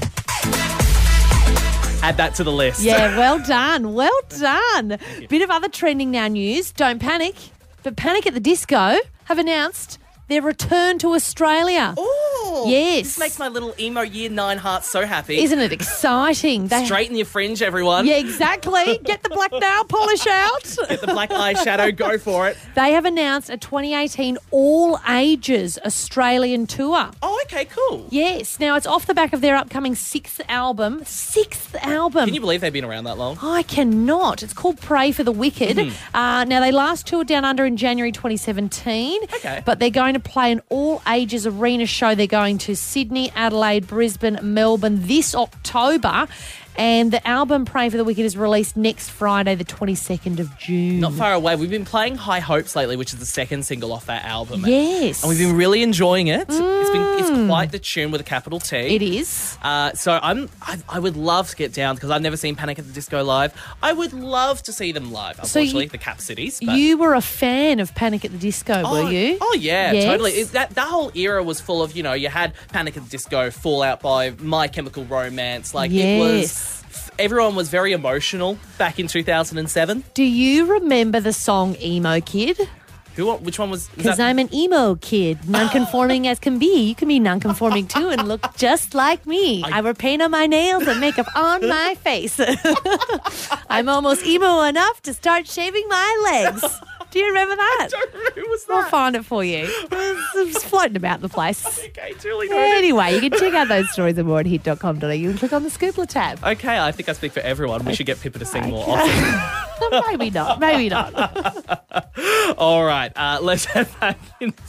Add that to the list. Yeah, well done. Well done. Bit of other trending now news. Don't panic. But Panic at the Disco have announced their return to Australia. Ooh, Yes. This makes my little emo year nine heart so happy. Isn't it exciting? They- Straighten your fringe, everyone. Yeah, exactly. Get the black nail polish out. Get the black eyeshadow. Go for it. They have announced a twenty eighteen all-ages Australian tour. Oh, okay, cool. Yes. Now, it's off the back of their upcoming sixth album. Sixth album. Can you believe they've been around that long? I cannot. It's called Pray for the Wicked. Mm-hmm. Uh, now, they last toured Down Under in January twenty seventeen. Okay. But they're going to play an all-ages arena show. They're going to Sydney, Adelaide, Brisbane, Melbourne this October. And the album Pray for the Wicked is released next Friday, the twenty-second of June. Not far away. We've been playing High Hopes lately, which is the second single off that album. Yes. And we've been really enjoying it. Mm. It's been it's quite the tune with a capital T. It is. Uh, so I'm I, I would love to get down because I've never seen Panic at the Disco live. I would love to see them live. So Unfortunately, you- the Cap Cities. But You were a fan of Panic at the Disco, Oh, were you? Oh, yeah, Yes. totally. It, that, that whole era was full of, you know, you had Panic at the Disco, Fall Out Boy, My Chemical Romance. Like, it was... Yes. Everyone was very emotional back in two thousand seven. Do you remember the song Emo Kid? Who? Which one was... was Because that- I'm an emo kid, non-conforming as can be. You can be non-conforming too and look just like me. I, wear paint on my nails and makeup on my face. I'm almost emo enough to start shaving my legs. Do you remember that? I don't know. Who was that? I'll find it for you. It was, it was floating about the place. Okay, Julie noted. Anyway, you can check out those stories at more at hit dot com dot a u and click on the Scoopla tab. Okay, I think I speak for everyone. We should get Pippa to sing more often. Maybe not. Maybe not. All right, uh, let's head back into...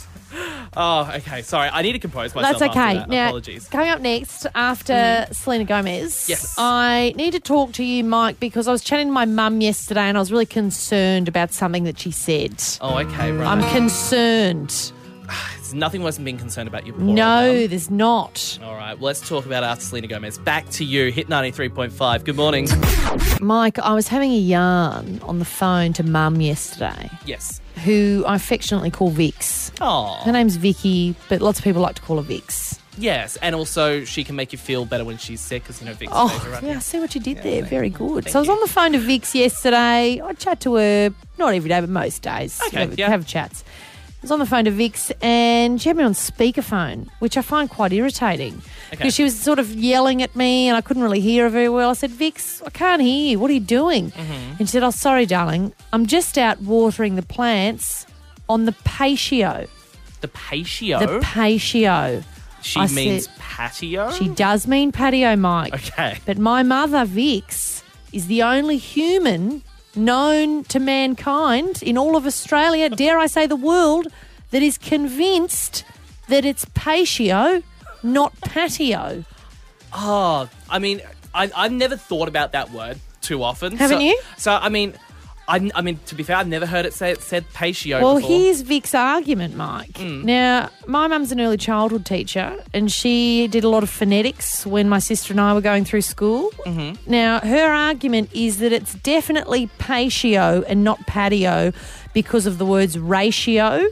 Oh, okay. Sorry, I need to compose myself. That's okay. After that. Now, Apologies. coming up next, after Selena Gomez, Yes. I need to talk to you, Mike, because I was chatting to my mum yesterday and I was really concerned about something that she said. Oh, okay, right. I'm concerned. There's nothing worse than being concerned about your poor No, old mum. there's not. All right, well, let's talk about after Selena Gomez. Back to you, Hit ninety-three point five. Good morning. Mike, I was having a yarn on the phone to mum yesterday, Yes. who I affectionately call Vix. Oh. Her name's Vicky, but lots of people like to call her Vix. Yes, and also she can make you feel better when she's sick because, you know, Vic's Oh, stays around yeah, I you. see what you did Yeah, there. thank Very you. good. Thank so I was you. on the phone to Vix yesterday. I chat to her, not every day, but most days. Okay, have, yeah. have chats. I was on the phone to Vix and she had me on speakerphone, which I find quite irritating. Okay. Because she was sort of yelling at me and I couldn't really hear her very well. I said, Vix, I can't hear you. What are you doing? Mm-hmm. And she said, oh, sorry, darling. I'm just out watering the plants on the patio. The patio? The patio. she I means said- patio? She does mean patio, Mike. Okay. But my mother, Vix, is the only human known to mankind in all of Australia, dare I say the world, that is convinced that it's patio, not patio. Oh, I mean, I, I've never thought about that word too often. Haven't So- you? So, I mean... I, I mean, to be fair, I've never heard it say it said patio Well, before. here's Vic's argument, Mike. Now, my mum's an early childhood teacher, and she did a lot of phonetics when my sister and I were going through school. Mm-hmm. Now, her argument is that it's definitely patio and not patio because of the words ratio,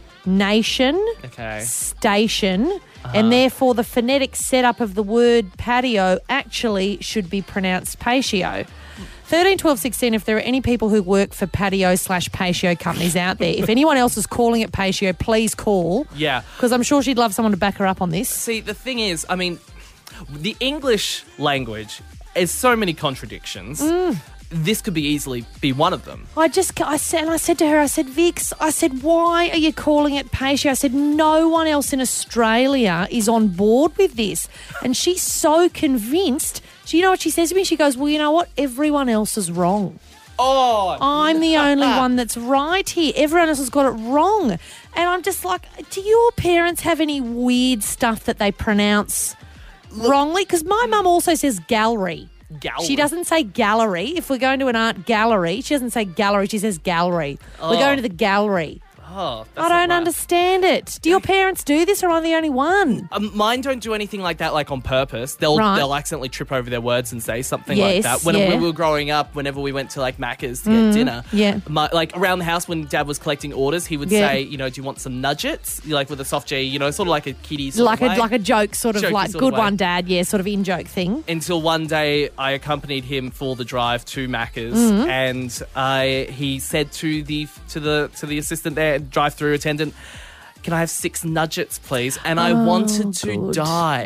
nation, Okay. station, and therefore the phonetic setup of the word patio actually should be pronounced patio. thirteen, twelve, sixteen, if there are any people who work for patio slash patio companies out there, if anyone else is calling it patio, please call. Yeah. Because I'm sure she'd love someone to back her up on this. See, the thing is, I mean, the English language has so many contradictions. Mm. This could be easily be one of them. I just, I said, and I said to her, I said, Vix, I said, why are you calling it patio? I said, no one else in Australia is on board with this. And she's so convinced. She, you know what she says to me? She goes, well, you know what? Everyone else is wrong. Oh, I'm the only one that's right here. Everyone else has got it wrong. And I'm just like, do your parents have any weird stuff that they pronounce wrongly? Because my mum also says gallery. gallery. She doesn't say gallery. If we're going to an art gallery, she doesn't say gallery, she says gallery. Oh. We're going to the gallery. Oh, I that's don't not right. understand it. Do your parents do this or am I the only one? Um, mine don't do anything like that, like on purpose. They'll Right. they'll accidentally trip over their words and say something Yes, like that. When yeah. we were growing up, whenever we went to like Macca's to get dinner, yeah. my, like around the house when Dad was collecting orders, he would Yeah. say, you know, do you want some nuggets? Like with a soft G, you know, sort of like a kiddie sort Like of a way. like a joke, sort of Jokey like sort of good way. one, Dad. Yeah, sort of in joke thing. Until one day I accompanied him for the drive to Macca's, Mm-hmm. and I he said to the to the to the assistant there, drive-through attendant, "Can I have six nuggets, please?" And I wanted to Oh, good. Mm. die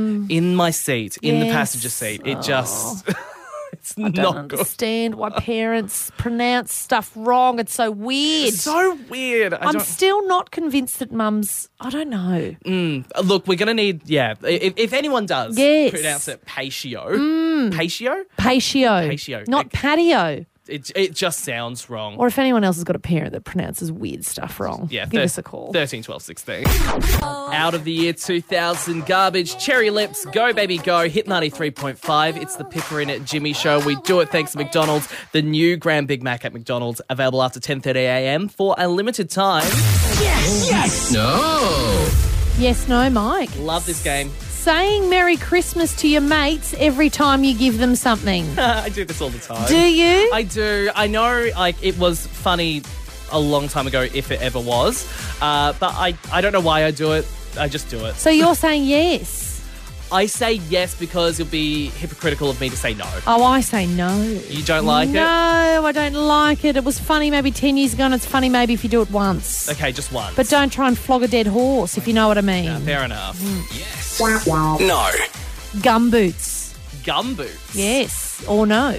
in my seat, in the Yes. passenger seat. It just, it's I don't not good. understand why parents pronounce stuff wrong. It's so weird. So weird. I I'm don't, still not convinced that mums, I don't know. look, we're gonna need, yeah. If, if anyone does Yes. pronounce it patio, patio, Patio. Patio. Not patio. It it just sounds wrong. Or if anyone else has got a parent that pronounces weird stuff wrong, Yeah, give thir- us a call. thirteen, twelve, sixteen. Out of the year two thousand, Garbage, Cherry Lips, Go Baby Go, Hit ninety-three point five. It's the Pickering at Jimmy Show. We do it thanks to McDonald's. The new Grand Big Mac at McDonald's, available after ten thirty a m for a limited time. Yes! Yes! No! Yes, no, Mike. Love this game. Saying Merry Christmas to your mates every time you give them something. I do this all the time. Do you? I do. I know, like, it was funny a long time ago, if it ever was. Uh, but I, I don't know why I do it. I just do it. So you're saying yes? I say yes because it'll be hypocritical of me to say no. Oh, I say no. You don't like no, it? No, I don't like it. It was funny maybe ten years ago and it's funny maybe if you do it once. Okay, just once. But don't try and flog a dead horse, if you know what I mean. Yeah, fair enough. Mm. Yes. No. Gumboots. Gumboots? Yes or no?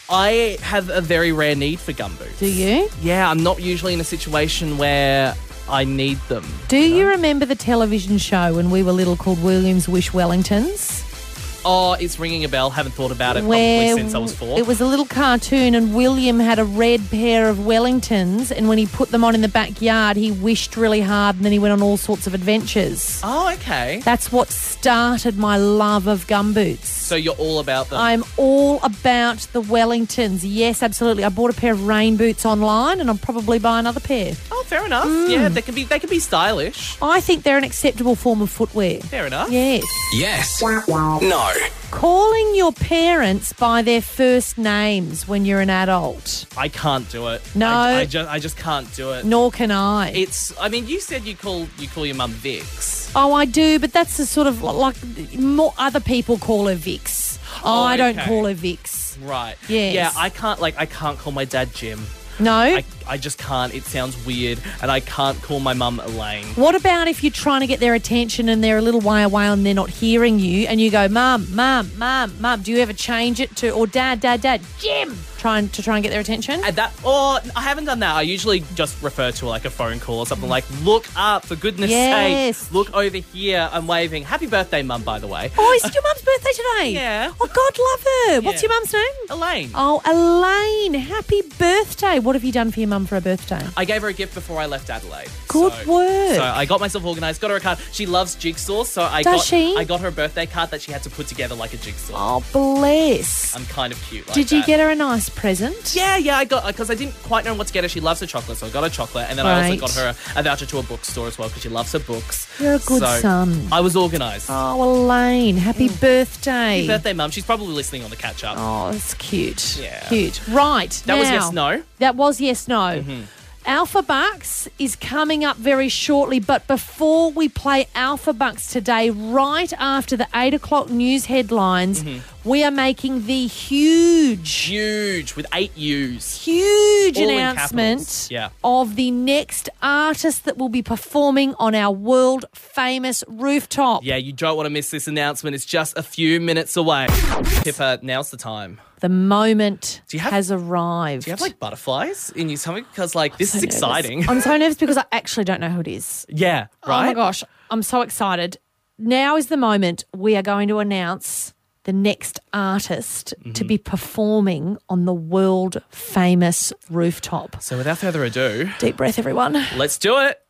I have a very rare need for gumboots. Do you? Yeah, I'm not usually in a situation where I need them. Do you, know? you remember the television show when we were little called Williams Wish Wellingtons? Oh, it's ringing a bell. Haven't thought about it Where probably since I was four. It was a little cartoon and William had a red pair of Wellingtons and when he put them on in the backyard, he wished really hard and then he went on all sorts of adventures. Oh, okay. That's what started my love of gumboots. So you're all about them? I'm all about the Wellingtons. Yes, absolutely. I bought a pair of rain boots online and I'll probably buy another pair. Oh, fair enough. Mm. Yeah, they can be they can be stylish. I think they're an acceptable form of footwear. Fair enough. Yes. Yes. No. Calling your parents by their first names when you're an adult. I can't do it. No. I, I, just, I just can't do it. Nor can I. It's, I mean, you said you call you call your mum Vix. Oh, I do, but that's the sort of, like, more other people call her Vix. Oh, Oh, I don't okay. call her Vix. Right. Yes. Yeah, I can't, like, I can't call my dad Jim. No? I, I just can't. It sounds weird. And I can't call my mum Elaine. What about if you're trying to get their attention and they're a little way away and they're not hearing you and you go, Mum, Mum, Mum, Mum, do you ever change it to, or Dad, Dad, Dad, Jim, trying to try and get their attention? And that, or I haven't done that. I usually just refer to like a phone call or something like, look up, for goodness Yes. sake. Look over here. I'm waving. Happy birthday, Mum, by the way. Oh, is it your mum's birthday today? Yeah. Oh, God, love her. What's Yeah. your mum's name? Elaine. Oh, Elaine. Happy birthday. What have you done for your mum for her birthday? I gave her a gift before I left Adelaide. Good so, work. So I got myself organised, got her a card. She loves jigsaw, so I Does got she? I got her a birthday card that she had to put together like a jigsaw. Oh, bless. I'm kind of cute like Did you that. get her a nice present? Yeah, yeah, I got, because I didn't quite know what to get her. She loves her chocolate, so I got her chocolate. And then I Right. also got her a, a voucher to a bookstore as well, because she loves her books. You're a good so son. I was organised. Oh, Elaine. Happy birthday. Happy birthday, Mum. She's probably listening on the catch-up. Oh, that's cute. Yeah. Cute. Right. That was now- yes, no. That was yes, no. Mm-hmm. Alpha Bucks is coming up very shortly, but before we play Alpha Bucks today, right after the eight o'clock news headlines, Mm-hmm. we are making the huge, Huge, with eight U's. huge All in announcement capitals. Yeah. of the next artist that will be performing on our world famous rooftop. Yeah, you don't want to miss this announcement. It's just a few minutes away. Pippa, now's the time. The moment Do you have- has arrived. Do you have, like, butterflies in your stomach? Because, like, this is so nervous. exciting. I'm so nervous because I actually don't know who it is. Yeah, right? Oh my gosh, I'm so excited. Now is the moment we are going to announce the next artist Mm-hmm. to be performing on the world famous rooftop. So without further ado, Deep breath, everyone. let's do it.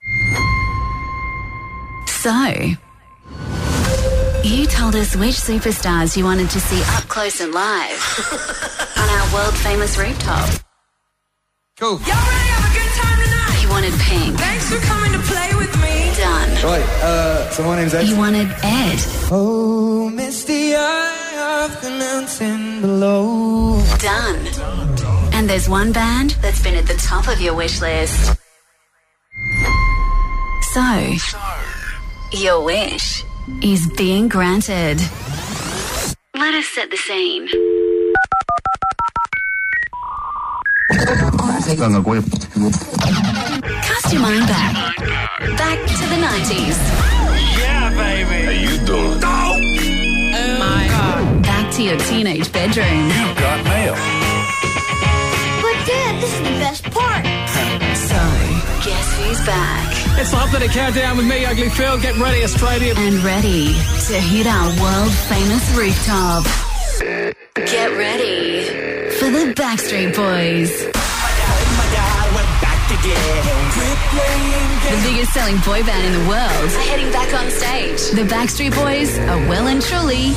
So, you told us which superstars you wanted to see up close and live on our world famous rooftop. Cool. Y'all ready to have a good time tonight? You wanted Pink. Thanks for coming to play with me. Done. Right, uh, so my name's Ed. You wanted Ed. Oh, misty eye of the mountain below. Done. And there's one band that's been at the top of your wish list. So, your wish is being granted. Let us set the scene. Cast your mind back. Back to the nineties. Yeah, baby. How you doing? Oh my God. Back to your teenage bedroom. You got mail. But Dad, this is the best part. So, guess who's back? It's the Hot Minute Countdown with me, Ugly Phil. Get ready, Australia. And ready to hit our world famous rooftop. Get ready for the Backstreet Boys. The biggest selling boy band in the world are heading back on stage. The Backstreet Boys are well and truly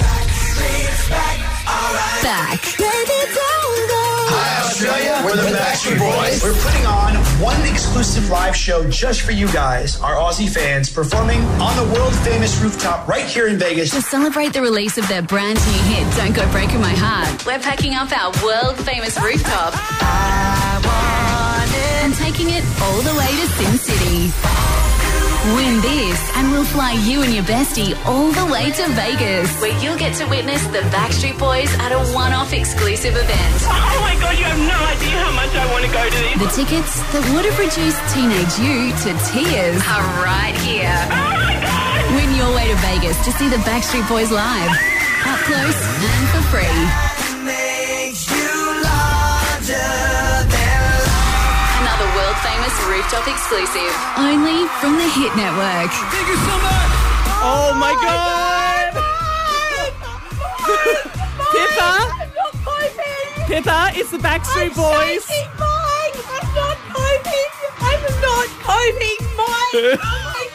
back. Hi, Australia. We're the Backstreet Boys. We're putting on one exclusive live show just for you guys, our Aussie fans, performing on the world-famous rooftop right here in Vegas. To celebrate the release of their brand new hit, Don't Go Breaking My Heart, we're packing up our world-famous rooftop and taking it all the way to Sin City. Win this and we'll fly you and your bestie all the way to Vegas, where you'll get to witness the Backstreet Boys at a one-off exclusive event. Oh my God, you have no idea how much I want to go to this. The tickets that would have reduced teenage you to tears are right here. Oh my God! Win your way to Vegas to see the Backstreet Boys live, up close and for free. Another world-famous rooftop exclusive, only from the Hit Network. Thank you so much. Oh my God! Pippa! Pippa, it's the Backstreet Boys. I'm Mike. I'm not coping. I'm not coping, Mike. Oh my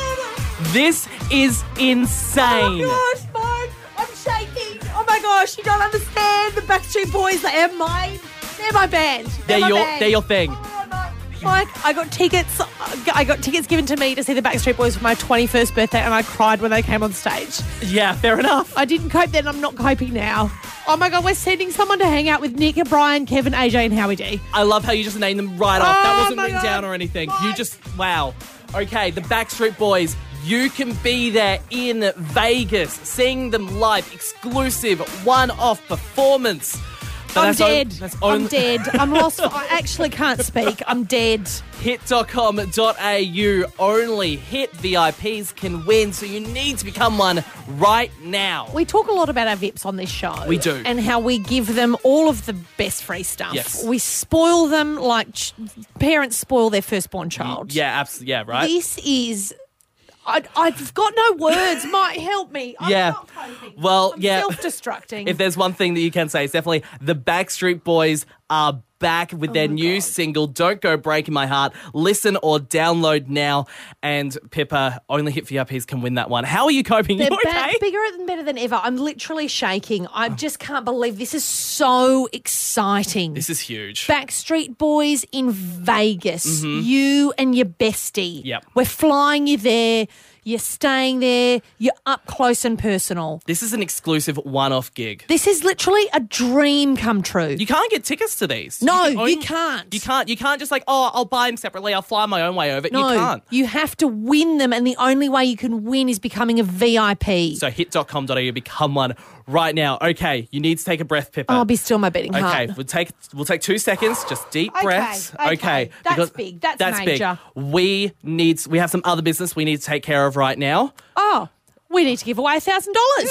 God. This is insane. Oh gosh, Mike. I'm shaking. Oh my gosh, you don't understand. The Backstreet Boys, they are mine. They're my band. They're, They're my your, band. they're your thing. Mike, I got tickets. I got tickets given to me to see the Backstreet Boys for my twenty-first birthday, and I cried when they came on stage. Yeah, fair enough. I didn't cope then. I'm not coping now. Oh my God, we're sending someone to hang out with Nick, Brian, Kevin, A J, and Howie D. I love how you just named them right off. Oh That wasn't my written God. down or anything. You just, wow. Okay, the Backstreet Boys. You can be there in Vegas, seeing them live, exclusive, one-off performance. But I'm that's on- dead. that's I'm only- dead. I'm lost. I actually can't speak. I'm dead. hit dot com dot a u. Only Hit V I Ps can win, so you need to become one right now. We talk a lot about our V I Ps on this show. We do. And how we give them all of the best free stuff. Yes. We spoil them like ch- parents spoil their firstborn child. Yeah, absolutely. Yeah, right? This is... I, I've got no words. Might help me. I'm yeah. not coping. Well, I'm yeah. self-destructing. If there's one thing that you can say, it's definitely the Backstreet Boys are back with their Oh my new God. single, Don't Go Breaking My Heart. Listen or download now. And Pippa, only Hit V I Ps can win that one. How are you coping? They're You back, okay? bigger and better than ever. I'm literally shaking. I just can't believe this is so exciting. This is huge. Backstreet Boys in Vegas. Mhm. You and your bestie. Yep. We're flying you there. You're staying there. You're up close and personal. This is an exclusive one-off gig. This is literally a dream come true. You can't get tickets to these. No, can you only- can't. You can't. You can't just like, oh, I'll buy them separately. I'll fly my own way over. No, You can't. you have to win them, and the only way you can win is becoming a V I P. So hit dot com dot a u, become one right now. Okay, you need to take a breath, Pippa. I'll be still my beating heart. Okay, we'll take we'll take two seconds, just deep Okay, breaths. okay. That's because big, that's big. major. We need we have some other business we need to take care of right now. Oh, we need to give away a thousand dollars.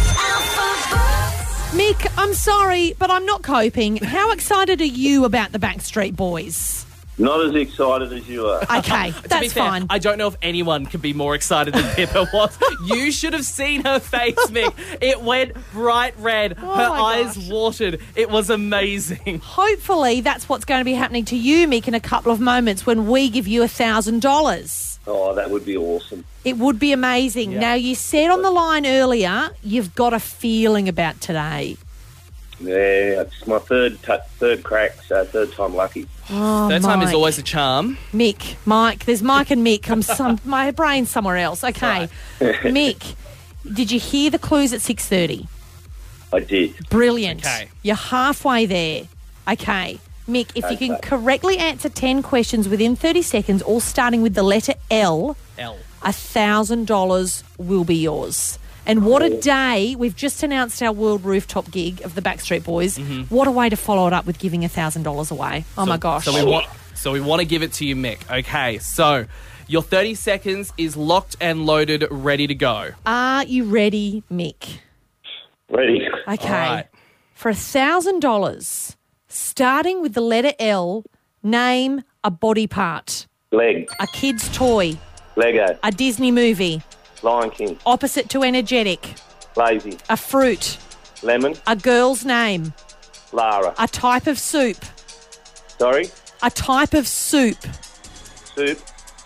Mick, I'm sorry, but I'm not coping. How excited are you about the Backstreet Boys? Not as excited as you are. Okay, To be that's fair, fine. I don't know if anyone can be more excited than Pippa was. You should have seen her face, Mick. It went bright red. Oh her my eyes gosh. watered. It was amazing. Hopefully, that's what's going to be happening to you, Mick, in a couple of moments when we give you a thousand dollars. Oh, that would be awesome. It would be amazing. Yeah. Now, you said on the line earlier you've got a feeling about today. Yeah, it's my third t- third crack, so third time lucky. Oh, Third time is Mike. always a charm. Mick, Mike. There's Mike and Mick. I'm some. My brain's somewhere else. Okay, Mick. Did you hear the clues at six thirty? I did. Brilliant. Okay. You're halfway there. Okay, Mick. If you can Okay. correctly answer ten questions within thirty seconds, all starting with the letter L, L. a thousand dollars will be yours. And what a day. We've just announced our World Rooftop gig of the Backstreet Boys. What a way to follow it up with giving a thousand dollars away. Oh, So- my gosh. So we want so we want to give it to you, Mick. Okay, so your thirty seconds is locked and loaded, ready to go. Are you ready, Mick? Ready. Okay. All right. For a thousand dollars, starting with the letter L, name a body part. Leg. A kid's toy. Lego. A Disney movie. Lion King. Opposite to energetic. Lazy. A fruit. Lemon. A girl's name. Lara. A type of soup. Sorry? A type of soup. Soup.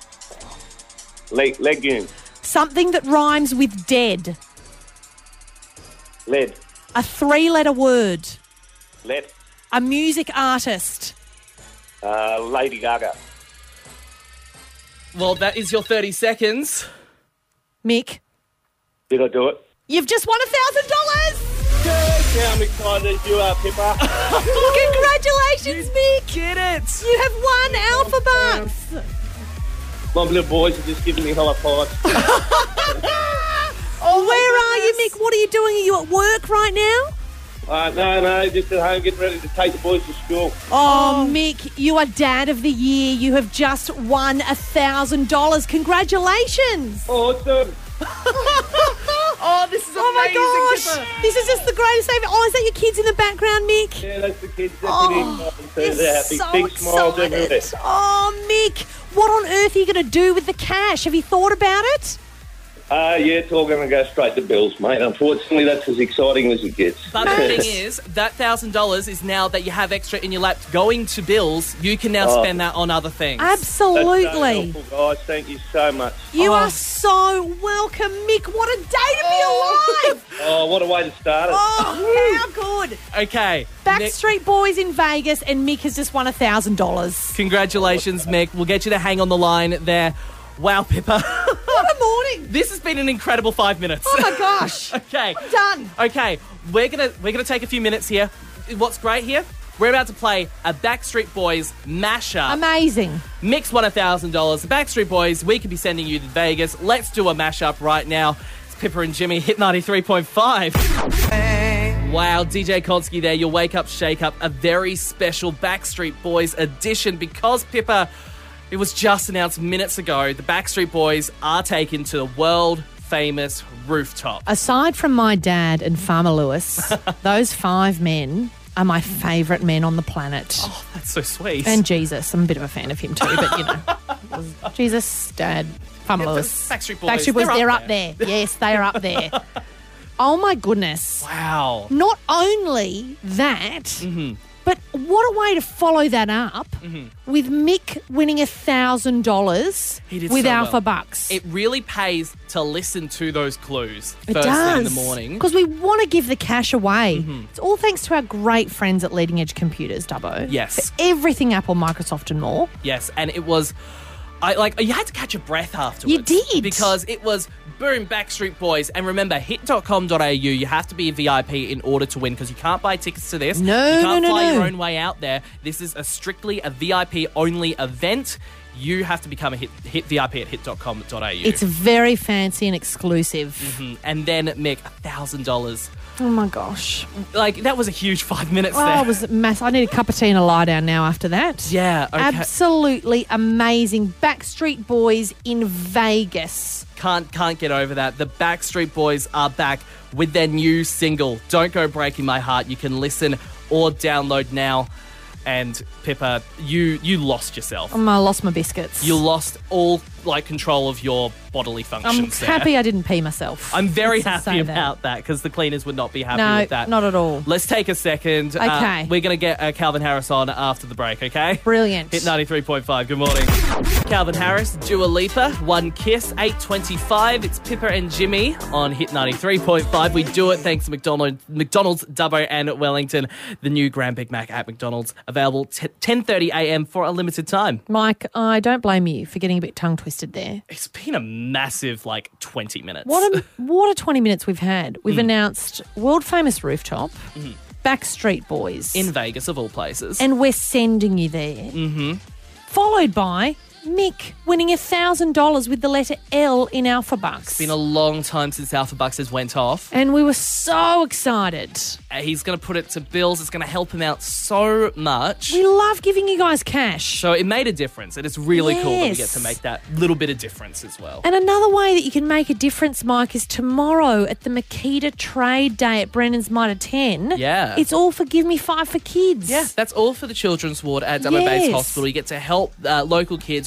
Le- legume. Something that rhymes with dead. Lead. A three-letter word. Let. A music artist. Uh, Lady Gaga. Well, that is your thirty seconds. Mick. Did I do it? You've just won one thousand dollars! Yeah, I'm excited as you are, Pippa. Congratulations, Mick! Get it! You have won Alpha Bucks! My little boys are just giving me high fives. Oh, where are you, Mick? What are you doing? Are you at work right now? Uh, no, no, just at home getting ready to take the boys to school. Oh, Mick, you are Dad of the Year. You have just won one thousand dollars. Congratulations! Awesome. Oh, this is amazing. Oh, my gosh. Pippa. This is just the greatest thing. Oh, is that your kids in the background, Mick? Yeah, that's the kids. They're Oh, pretty excited. They're happy. so Big smiles everywhere. excited. Oh, Mick, what on earth are you going to do with the cash? Have you thought about it? Uh, yeah, it's all going to go straight to bills, mate. Unfortunately, that's as exciting as it gets. But the thing is, that one thousand dollars is now that you have extra in your lap going to bills, you can now Oh. spend that on other things. Absolutely. That's so helpful, guys. Thank you so much. You Oh. are so welcome, Mick. What a day to be alive! Oh, what a way to start it. Oh, how good. Okay. Nick, Backstreet Boys in Vegas, and Mick has just won one thousand dollars. congratulations, Mick. We'll get you to hang on the line there. Wow, Pippa. What a morning. This has been an incredible five minutes. Oh, my gosh. Okay. I'm done. Okay, we're gonna we're gonna take a few minutes here. What's great here? We're about to play a Backstreet Boys mashup. Amazing. Mick's won one thousand dollars. The Backstreet Boys, we could be sending you to Vegas. Let's do a mashup right now. It's Pippa and Jimmy, Hit ninety-three point five. Wow, D J Konsky there, your Wake Up Shake Up, a very special Backstreet Boys edition because, Pippa, it was just announced minutes ago, the Backstreet Boys are taken to the world-famous rooftop. Aside from my dad and Farmer Lewis, those five men are my favourite men on the planet. Oh, that's so sweet. And Jesus. I'm a bit of a fan of him too, but you know. Jesus, Dad, Farmer Yeah, the Lewis. Backstreet Boys, Backstreet Boys, they're they're, up up there. Yes, they are up there. Oh my goodness. Wow. Not only that, Mm-hmm. but what a way to follow that up with Mick winning a thousand dollars He did with so Alpha well. Bucks. It really pays to listen to those clues It first does. thing in the morning. Because we want to give the cash away. Mm-hmm. It's all thanks to our great friends at Leading Edge Computers, Dubbo. Yes. For everything Apple, Microsoft and more. Yes, and it was, I like you had to catch your breath afterwards. You did. Because it was boom, Backstreet Boys, and remember, hit dot com dot a u. You have to be a V I P in order to win because you can't buy tickets to this. No, you can't no, no, fly no. your own way out there. This is a strictly a V I P only event. You have to become a hit, hit V I P at hit dot com dot a u. It's very fancy and exclusive. Mhm. And then Mick, a thousand dollars. Oh my gosh. Like that was a huge five minutes Oh, there. it was mass. I need a cup of tea and a lie down now after that. Yeah, okay. Absolutely amazing. Backstreet Boys in Vegas. Can't can't get over that. The Backstreet Boys are back with their new single, Don't Go Breaking My Heart. You can listen or download now. And Pippa, you you lost yourself. Um, I lost my biscuits. You lost all like control of your bodily I'm functions there. happy I didn't pee myself. I'm very Let's just happy say that. about that because the cleaners would not be happy No, with that. not at all. Let's take a second. Uh, Okay. we're going to get uh, Calvin Harris on after the break, okay? Brilliant. Hit ninety-three point five. Good morning. Calvin Harris, Dua Lipa, One Kiss, eight twenty-five. It's Pippa and Jimmy on Hit ninety-three point five. We do it thanks to McDonald's, McDonald's Dubbo and Wellington. The new Grand Big Mac at McDonald's, available t- ten thirty a m for a limited time. Mike, I don't blame you for getting a bit tongue twisted there. It's been a massive, like, twenty minutes. What a, what a twenty minutes we've had. We've Mm. announced world famous rooftop, Mhm. Backstreet Boys. In Vegas, of all places. And we're sending you there. Mm-hmm. Followed by Mick winning one thousand dollars with the letter L in Alpha Bucks. It's been a long time since Alpha Bucks has went off. And we were so excited. Uh, He's going to put it to bills. It's going to help him out so much. We love giving you guys cash. So it made a difference. And it's really cool that we get Yes. to make that little bit of difference as well. And another way that you can make a difference, Mike, is tomorrow at the Makita Trade Day at Brennan's Mitre ten. Yeah. It's all for Give Me Five for Kids. Yeah, that's all for the Children's Ward at Dubbo Base Yes. Hospital. You get to help uh, local kids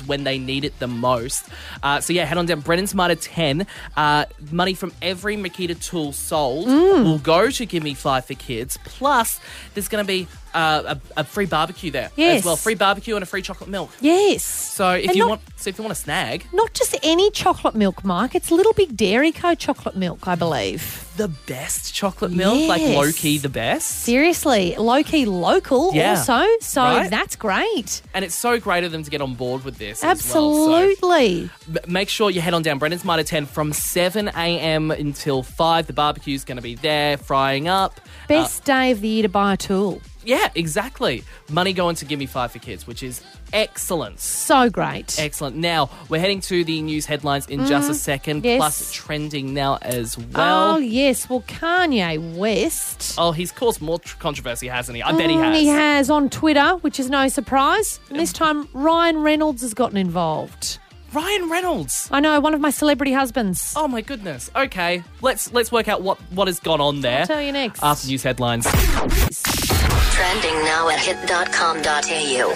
when they need it the most. Uh, so, yeah, head on down. Brennan's Mitre ten. Uh, money from every Makita tool sold Mm. will go to Give Me Five for Kids. Plus, there's going to be uh, a, a free barbecue there Yes. as well. Free barbecue and a free chocolate milk. Yes. So if And you not- want, so if you want a snag, Not just any chocolate milk, Mike. It's Little Big Dairy Co. chocolate milk, I believe. the best chocolate milk, like Yes. low key the best. Seriously, low key local Yeah. also. So Right? that's great. And it's so great of them to get on board with this. As well. Absolutely. So m- make sure you head on down Brennan's Mitre ten from seven a.m. until five. The barbecue's going to be there, frying up. Best day of the year to buy a tool. Yeah, exactly. Money going to Give Me Five for Kids, which is excellent. So great. Excellent. Now, we're heading to the news headlines in just a Mm, second, yes. plus trending now as well. Oh, yes. Well, Kanye West. Oh, he's caused more tr- controversy, hasn't he? I bet he Mm, has. He has on Twitter, which is no surprise. And this time, Ryan Reynolds has gotten involved. Ryan Reynolds. I know, one of my celebrity husbands. Oh my goodness. Okay, let's let's work out what, what has gone on there. I'll tell you next. After news headlines. Trending now at hit dot com dot a u.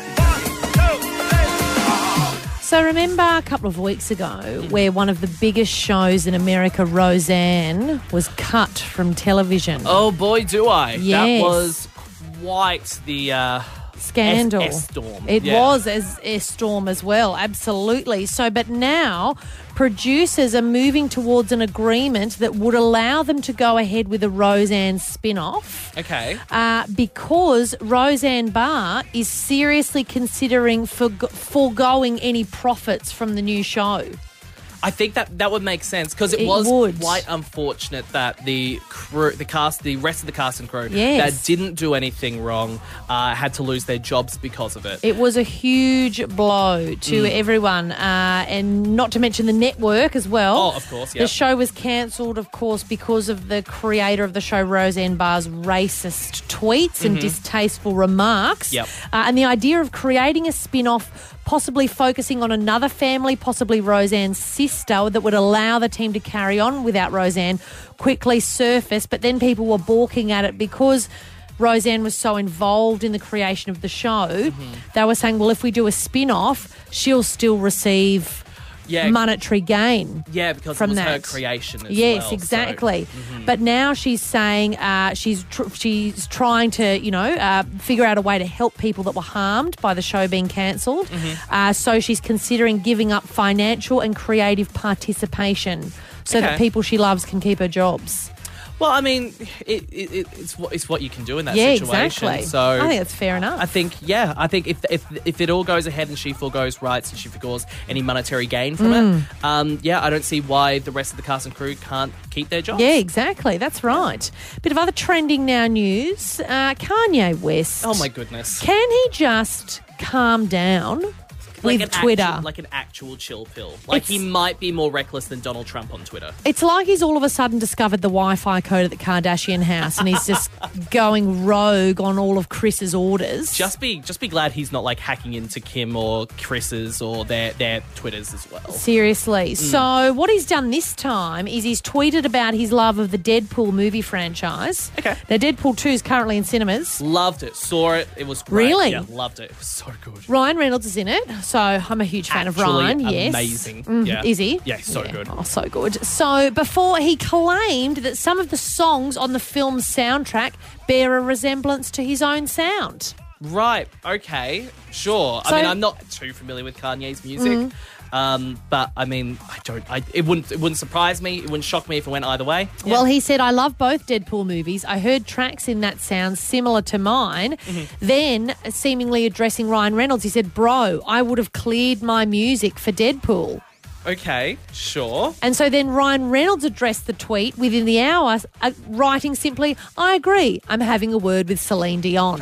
So remember a couple of weeks ago where one of the biggest shows in America, Roseanne, was cut from television. Oh boy, do I. That Yes. was quite the uh, Scandal. S- S-storm. It Yeah. was as a storm as well, absolutely. So, but now producers are moving towards an agreement that would allow them to go ahead with a Roseanne spin-off. Okay. Uh, because Roseanne Barr is seriously considering forgo- foregoing any profits from the new show. I think that that would make sense because it, It was would. quite unfortunate that the crew, the cast, the rest of the cast and crew Yes. that didn't do anything wrong uh, had to lose their jobs because of it. It was a huge blow to Mm. everyone, uh, and not to mention the network as well. Oh, of course, yeah. The show was cancelled, of course, because of the creator of the show, Roseanne Barr's racist tweets and Mhm. distasteful remarks. Yep. Uh, and the idea of creating a spin-off, possibly focusing on another family, possibly Roseanne's sister, that would allow the team to carry on without Roseanne, quickly surfaced. But then people were balking at it because Roseanne was so involved in the creation of the show. Mm-hmm. They were saying, well, if we do a spin-off, she'll still receive Yeah. monetary gain. Yeah, because from it was that. her creation as yes, well. so- exactly. Mhm. But now she's saying uh, she's tr- she's trying to, you know, uh, figure out a way to help people that were harmed by the show being cancelled. Mm-hmm. Uh, so she's considering giving up financial and creative participation so that Okay. people she loves can keep her jobs. Well, I mean, it, it, it, it's what it's what you can do in that Yeah, situation. exactly. So I think that's fair enough. I think, yeah, I think if if if it all goes ahead and she foregoes rights and she foregoes any monetary gain from Mm. it, um, yeah, I don't see why the rest of the cast and crew can't keep their jobs. Yeah, exactly. That's right. Bit of other trending now news. Uh, Kanye West. Oh my goodness. Can he just calm down Like with an Twitter? actual, like an actual chill pill. Like It's- he might be more reckless than Donald Trump on Twitter. It's like he's all of a sudden discovered the Wi-Fi code at the Kardashian house and he's just going rogue on all of Chris's orders. Just be just be glad he's not like hacking into Kim or Chris's or their their Twitters as well. Seriously. Mm. So what he's done this time is he's tweeted about his love of the Deadpool movie franchise. Okay. Now, Deadpool two is currently in cinemas. Loved it. Saw it. It was great. Really? Yeah, loved it. It was so good. Ryan Reynolds is in it, so I'm a huge fan of Actually Ryan. Yes, amazing. Mm, Yeah. Is he? Yeah, so good. Oh, so good. So before he claimed that some of the songs on the film's soundtrack bear a resemblance to his own sound. Right. Okay. Sure. So- I mean, I'm not too familiar with Kanye's music, Mm. um, but I mean, I don't. I, it wouldn't. It wouldn't surprise me. It wouldn't shock me if it went either way. Yeah. Well, he said, I love both Deadpool movies. I heard tracks in that sound similar to mine. Mm-hmm. Then, seemingly addressing Ryan Reynolds, he said, bro, I would have cleared my music for Deadpool. Okay. Sure. And so then Ryan Reynolds addressed the tweet within the hour, uh, writing simply, I agree, I'm having a word with Celine Dion.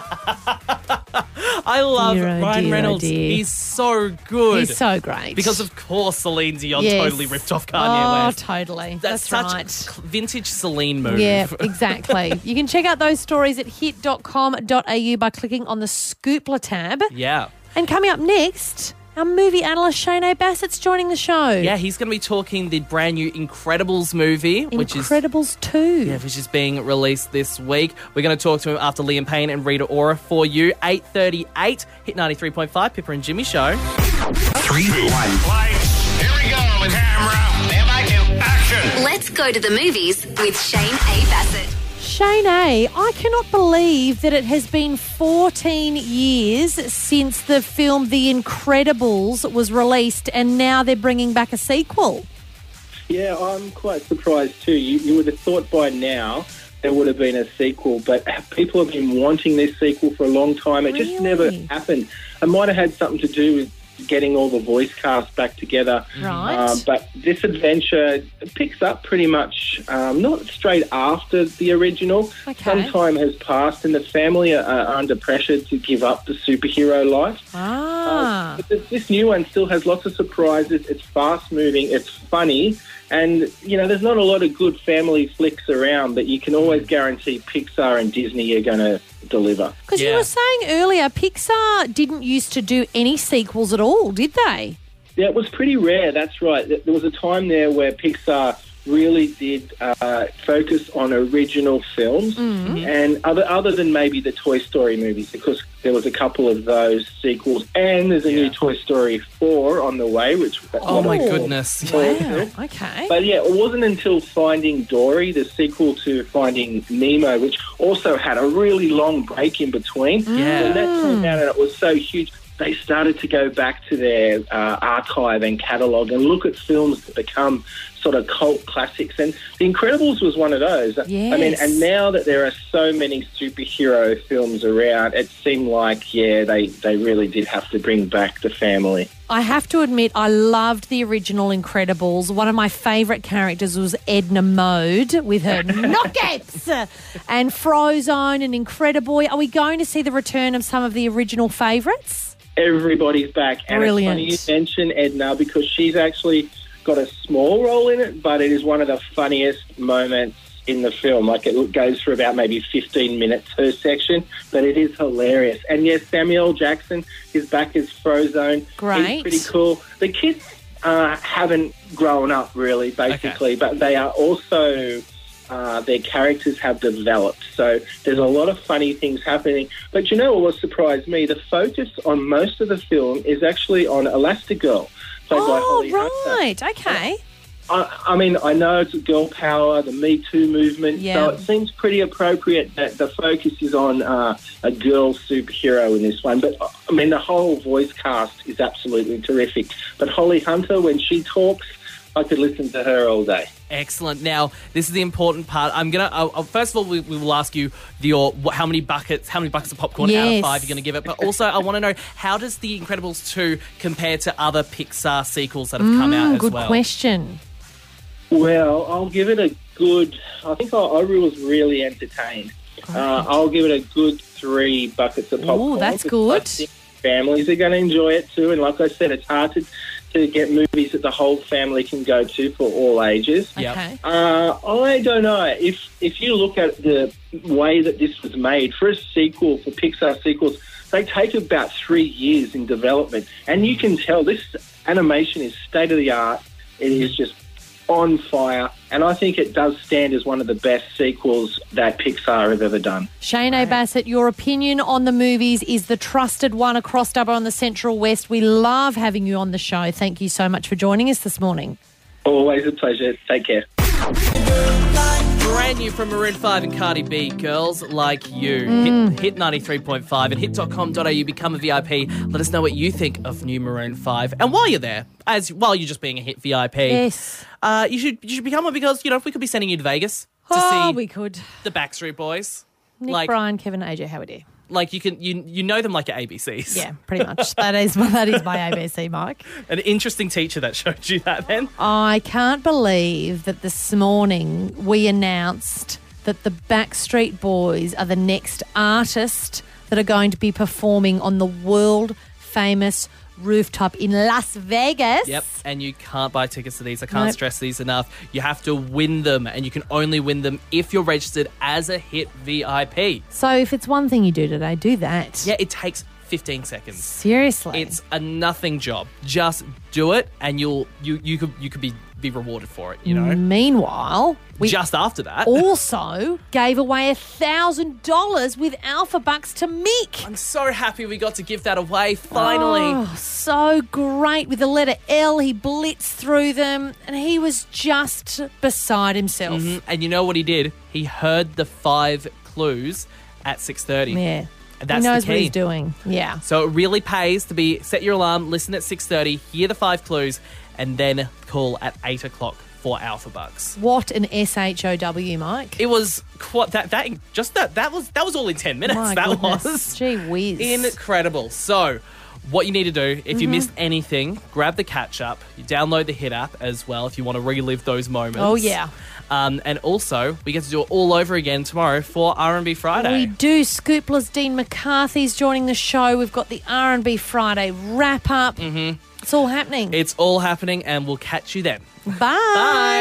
I love Dear, oh Ryan dear, oh Reynolds. dear. He's so good. He's so great. Because of course, Celine Dion Yes. totally ripped off Kanye Oh, West. totally. That's, That's such right. a vintage Celine move. Yeah, exactly. You can check out those stories at hit dot com dot a u by clicking on the Scoopla tab. Yeah. And coming up next, our movie analyst Shane Bassett's joining the show. Yeah, he's going to be talking the brand new Incredibles movie, which is Incredibles two. yeah, which is being released this week. We're going to talk to him after Liam Payne and Rita Ora for you. eight thirty-eight, Hit ninety-three point five, Pippa and Jimmy Show. three, two, one. Lights. Here we go with camera. Stand by to action. Let's go to the movies with Shane A. Bassett. Shane A., I cannot believe that it has been fourteen years since the film The Incredibles was released and now they're bringing back a sequel. Yeah, I'm quite surprised too. You, you would have thought by now there would have been a sequel, but people have been wanting this sequel for a long time. It Really? just never happened. It might have had something to do with getting all the voice cast back together. Right. Um, but this adventure picks up pretty much um, not straight after the original. Okay. Some time has passed and the family are, are under pressure to give up the superhero life. Ah. Uh, but this, this new one still has lots of surprises. It's fast-moving. It's funny. And, you know, there's not a lot of good family flicks around, but you can always guarantee Pixar and Disney are going to deliver. Because you were saying earlier, Pixar didn't used to do any sequels at all, did they? Yeah, it was pretty rare, that's right. There was a time there where Pixar really did uh, focus on original films, Mm. and other other than maybe the Toy Story movies, because there was a couple of those sequels, and there's a new Toy Story four on the way, which... Oh, my goodness. Wow, okay. But yeah, it wasn't until Finding Dory, the sequel to Finding Nemo, which also had a really long break in between. Yeah. When that came out and it was so huge, they started to go back to their uh, archive and catalogue and look at films that become sort of cult classics. And The Incredibles was one of those. Yes. I mean, and now that there are so many superhero films around, it seemed like, yeah, they, they really did have to bring back the family. I have to admit, I loved the original Incredibles. One of my favourite characters was Edna Mode with her knockouts and Frozone and Incrediboy. Are we going to see the return of some of the original favourites? Everybody's back. And Brilliant. it's funny you mention Edna because she's actually got a small role in it, but it is one of the funniest moments in the film. Like, it goes for about maybe fifteen minutes per section, but it is hilarious. And yes, Samuel Jackson is back as Frozone. Great. He's pretty cool. The kids uh, haven't grown up really, basically, but they are also... Uh, their characters have developed. So there's a lot of funny things happening. But you know what surprised me? The focus on most of the film is actually on Elastigirl, played by Holly Oh, Hunter. right. Okay. I, I mean, I know it's girl power, the Me Too movement, Yeah. so it seems pretty appropriate that the focus is on uh, a girl superhero in this one. But, I mean, the whole voice cast is absolutely terrific. But Holly Hunter, when she talks, I could listen to her all day. Excellent. Now, this is the important part. I'm gonna. Uh, uh, first of all, we, we will ask you the, your what, how many buckets, how many buckets of popcorn out of Yes. five you're going to give it. But also, I want to know, how does The Incredibles two compare to other Pixar sequels that have come out Mm, as good well? question. Well, I'll give it a good... I think I, I was really entertained. Uh, I'll give it a good three buckets of popcorn. Ooh, that's because I good. think families are going to enjoy it too. And like I said, it's hard to, to get movies that the whole family can go to for all ages. Okay. Uh, I don't know. If if you look at the way that this was made, for a sequel, for Pixar sequels, they take about three years in development. And you can tell this animation is state-of-the-art. It is just on fire. And I think it does stand as one of the best sequels that Pixar have ever done. Shane A. Bassett, your opinion on the movies is the trusted one across Dubbo on the Central West. We love having you on the show. Thank you so much for joining us this morning. Always a pleasure. Take care. Brand new from Maroon five and Cardi B, Girls Like You. Mm. Hit, hit ninety-three point five and hit dot com dot a u. Become a V I P. Let us know what you think of new Maroon five. And while you're there, as while you're just being a hit V I P, Yes. uh, you should you should become one because, you know, if we could be sending you to Vegas to Oh, see we could. the Backstreet Boys. Nick, like, Brian, Kevin, A J, how are you? like you can you you know them like your A B Cs. Yeah, pretty much. that is that is my A B C, Mike. An interesting teacher that showed you that then. I can't believe that this morning we announced that the Backstreet Boys are the next artist that are going to be performing on the world famous rooftop in Las Vegas. Yep, and you can't buy tickets to these. I can't Nope. stress these enough. You have to win them, and you can only win them if you're registered as a hit V I P. So if it's one thing you do today, do that. Yeah, it takes fifteen seconds. Seriously. It's a nothing job. Just do it, and you'll you you could you could be be rewarded for it. You know. Meanwhile, we just after that, also gave away a thousand dollars with Alpha Bucks to Mick. I'm so happy we got to give that away finally. Oh, so so great with the letter L. He blitzed through them, and he was just beside himself. Mhm. And you know what he did? He heard the five clues at six thirty. Yeah. And that's he knows the key. what he's doing. Yeah. So it really pays to be set your alarm, listen at six thirty, hear the five clues, and then call at eight o'clock for Alpha Bucks. What an S H O W, Mike. It was quite that that just that that was that was all in ten minutes. My that goodness. was Gee whiz. incredible. So what you need to do, if you Mhm. missed anything, grab the catch up. You download the Hit app as well if you want to relive those moments. Oh, yeah. Um, and also, we get to do it all over again tomorrow for R and B Friday. We do. Scoopless Dean McCarthy's joining the show. We've got the R and B Friday wrap-up. Mm-hmm. It's all happening. It's all happening, and we'll catch you then. Bye. Bye.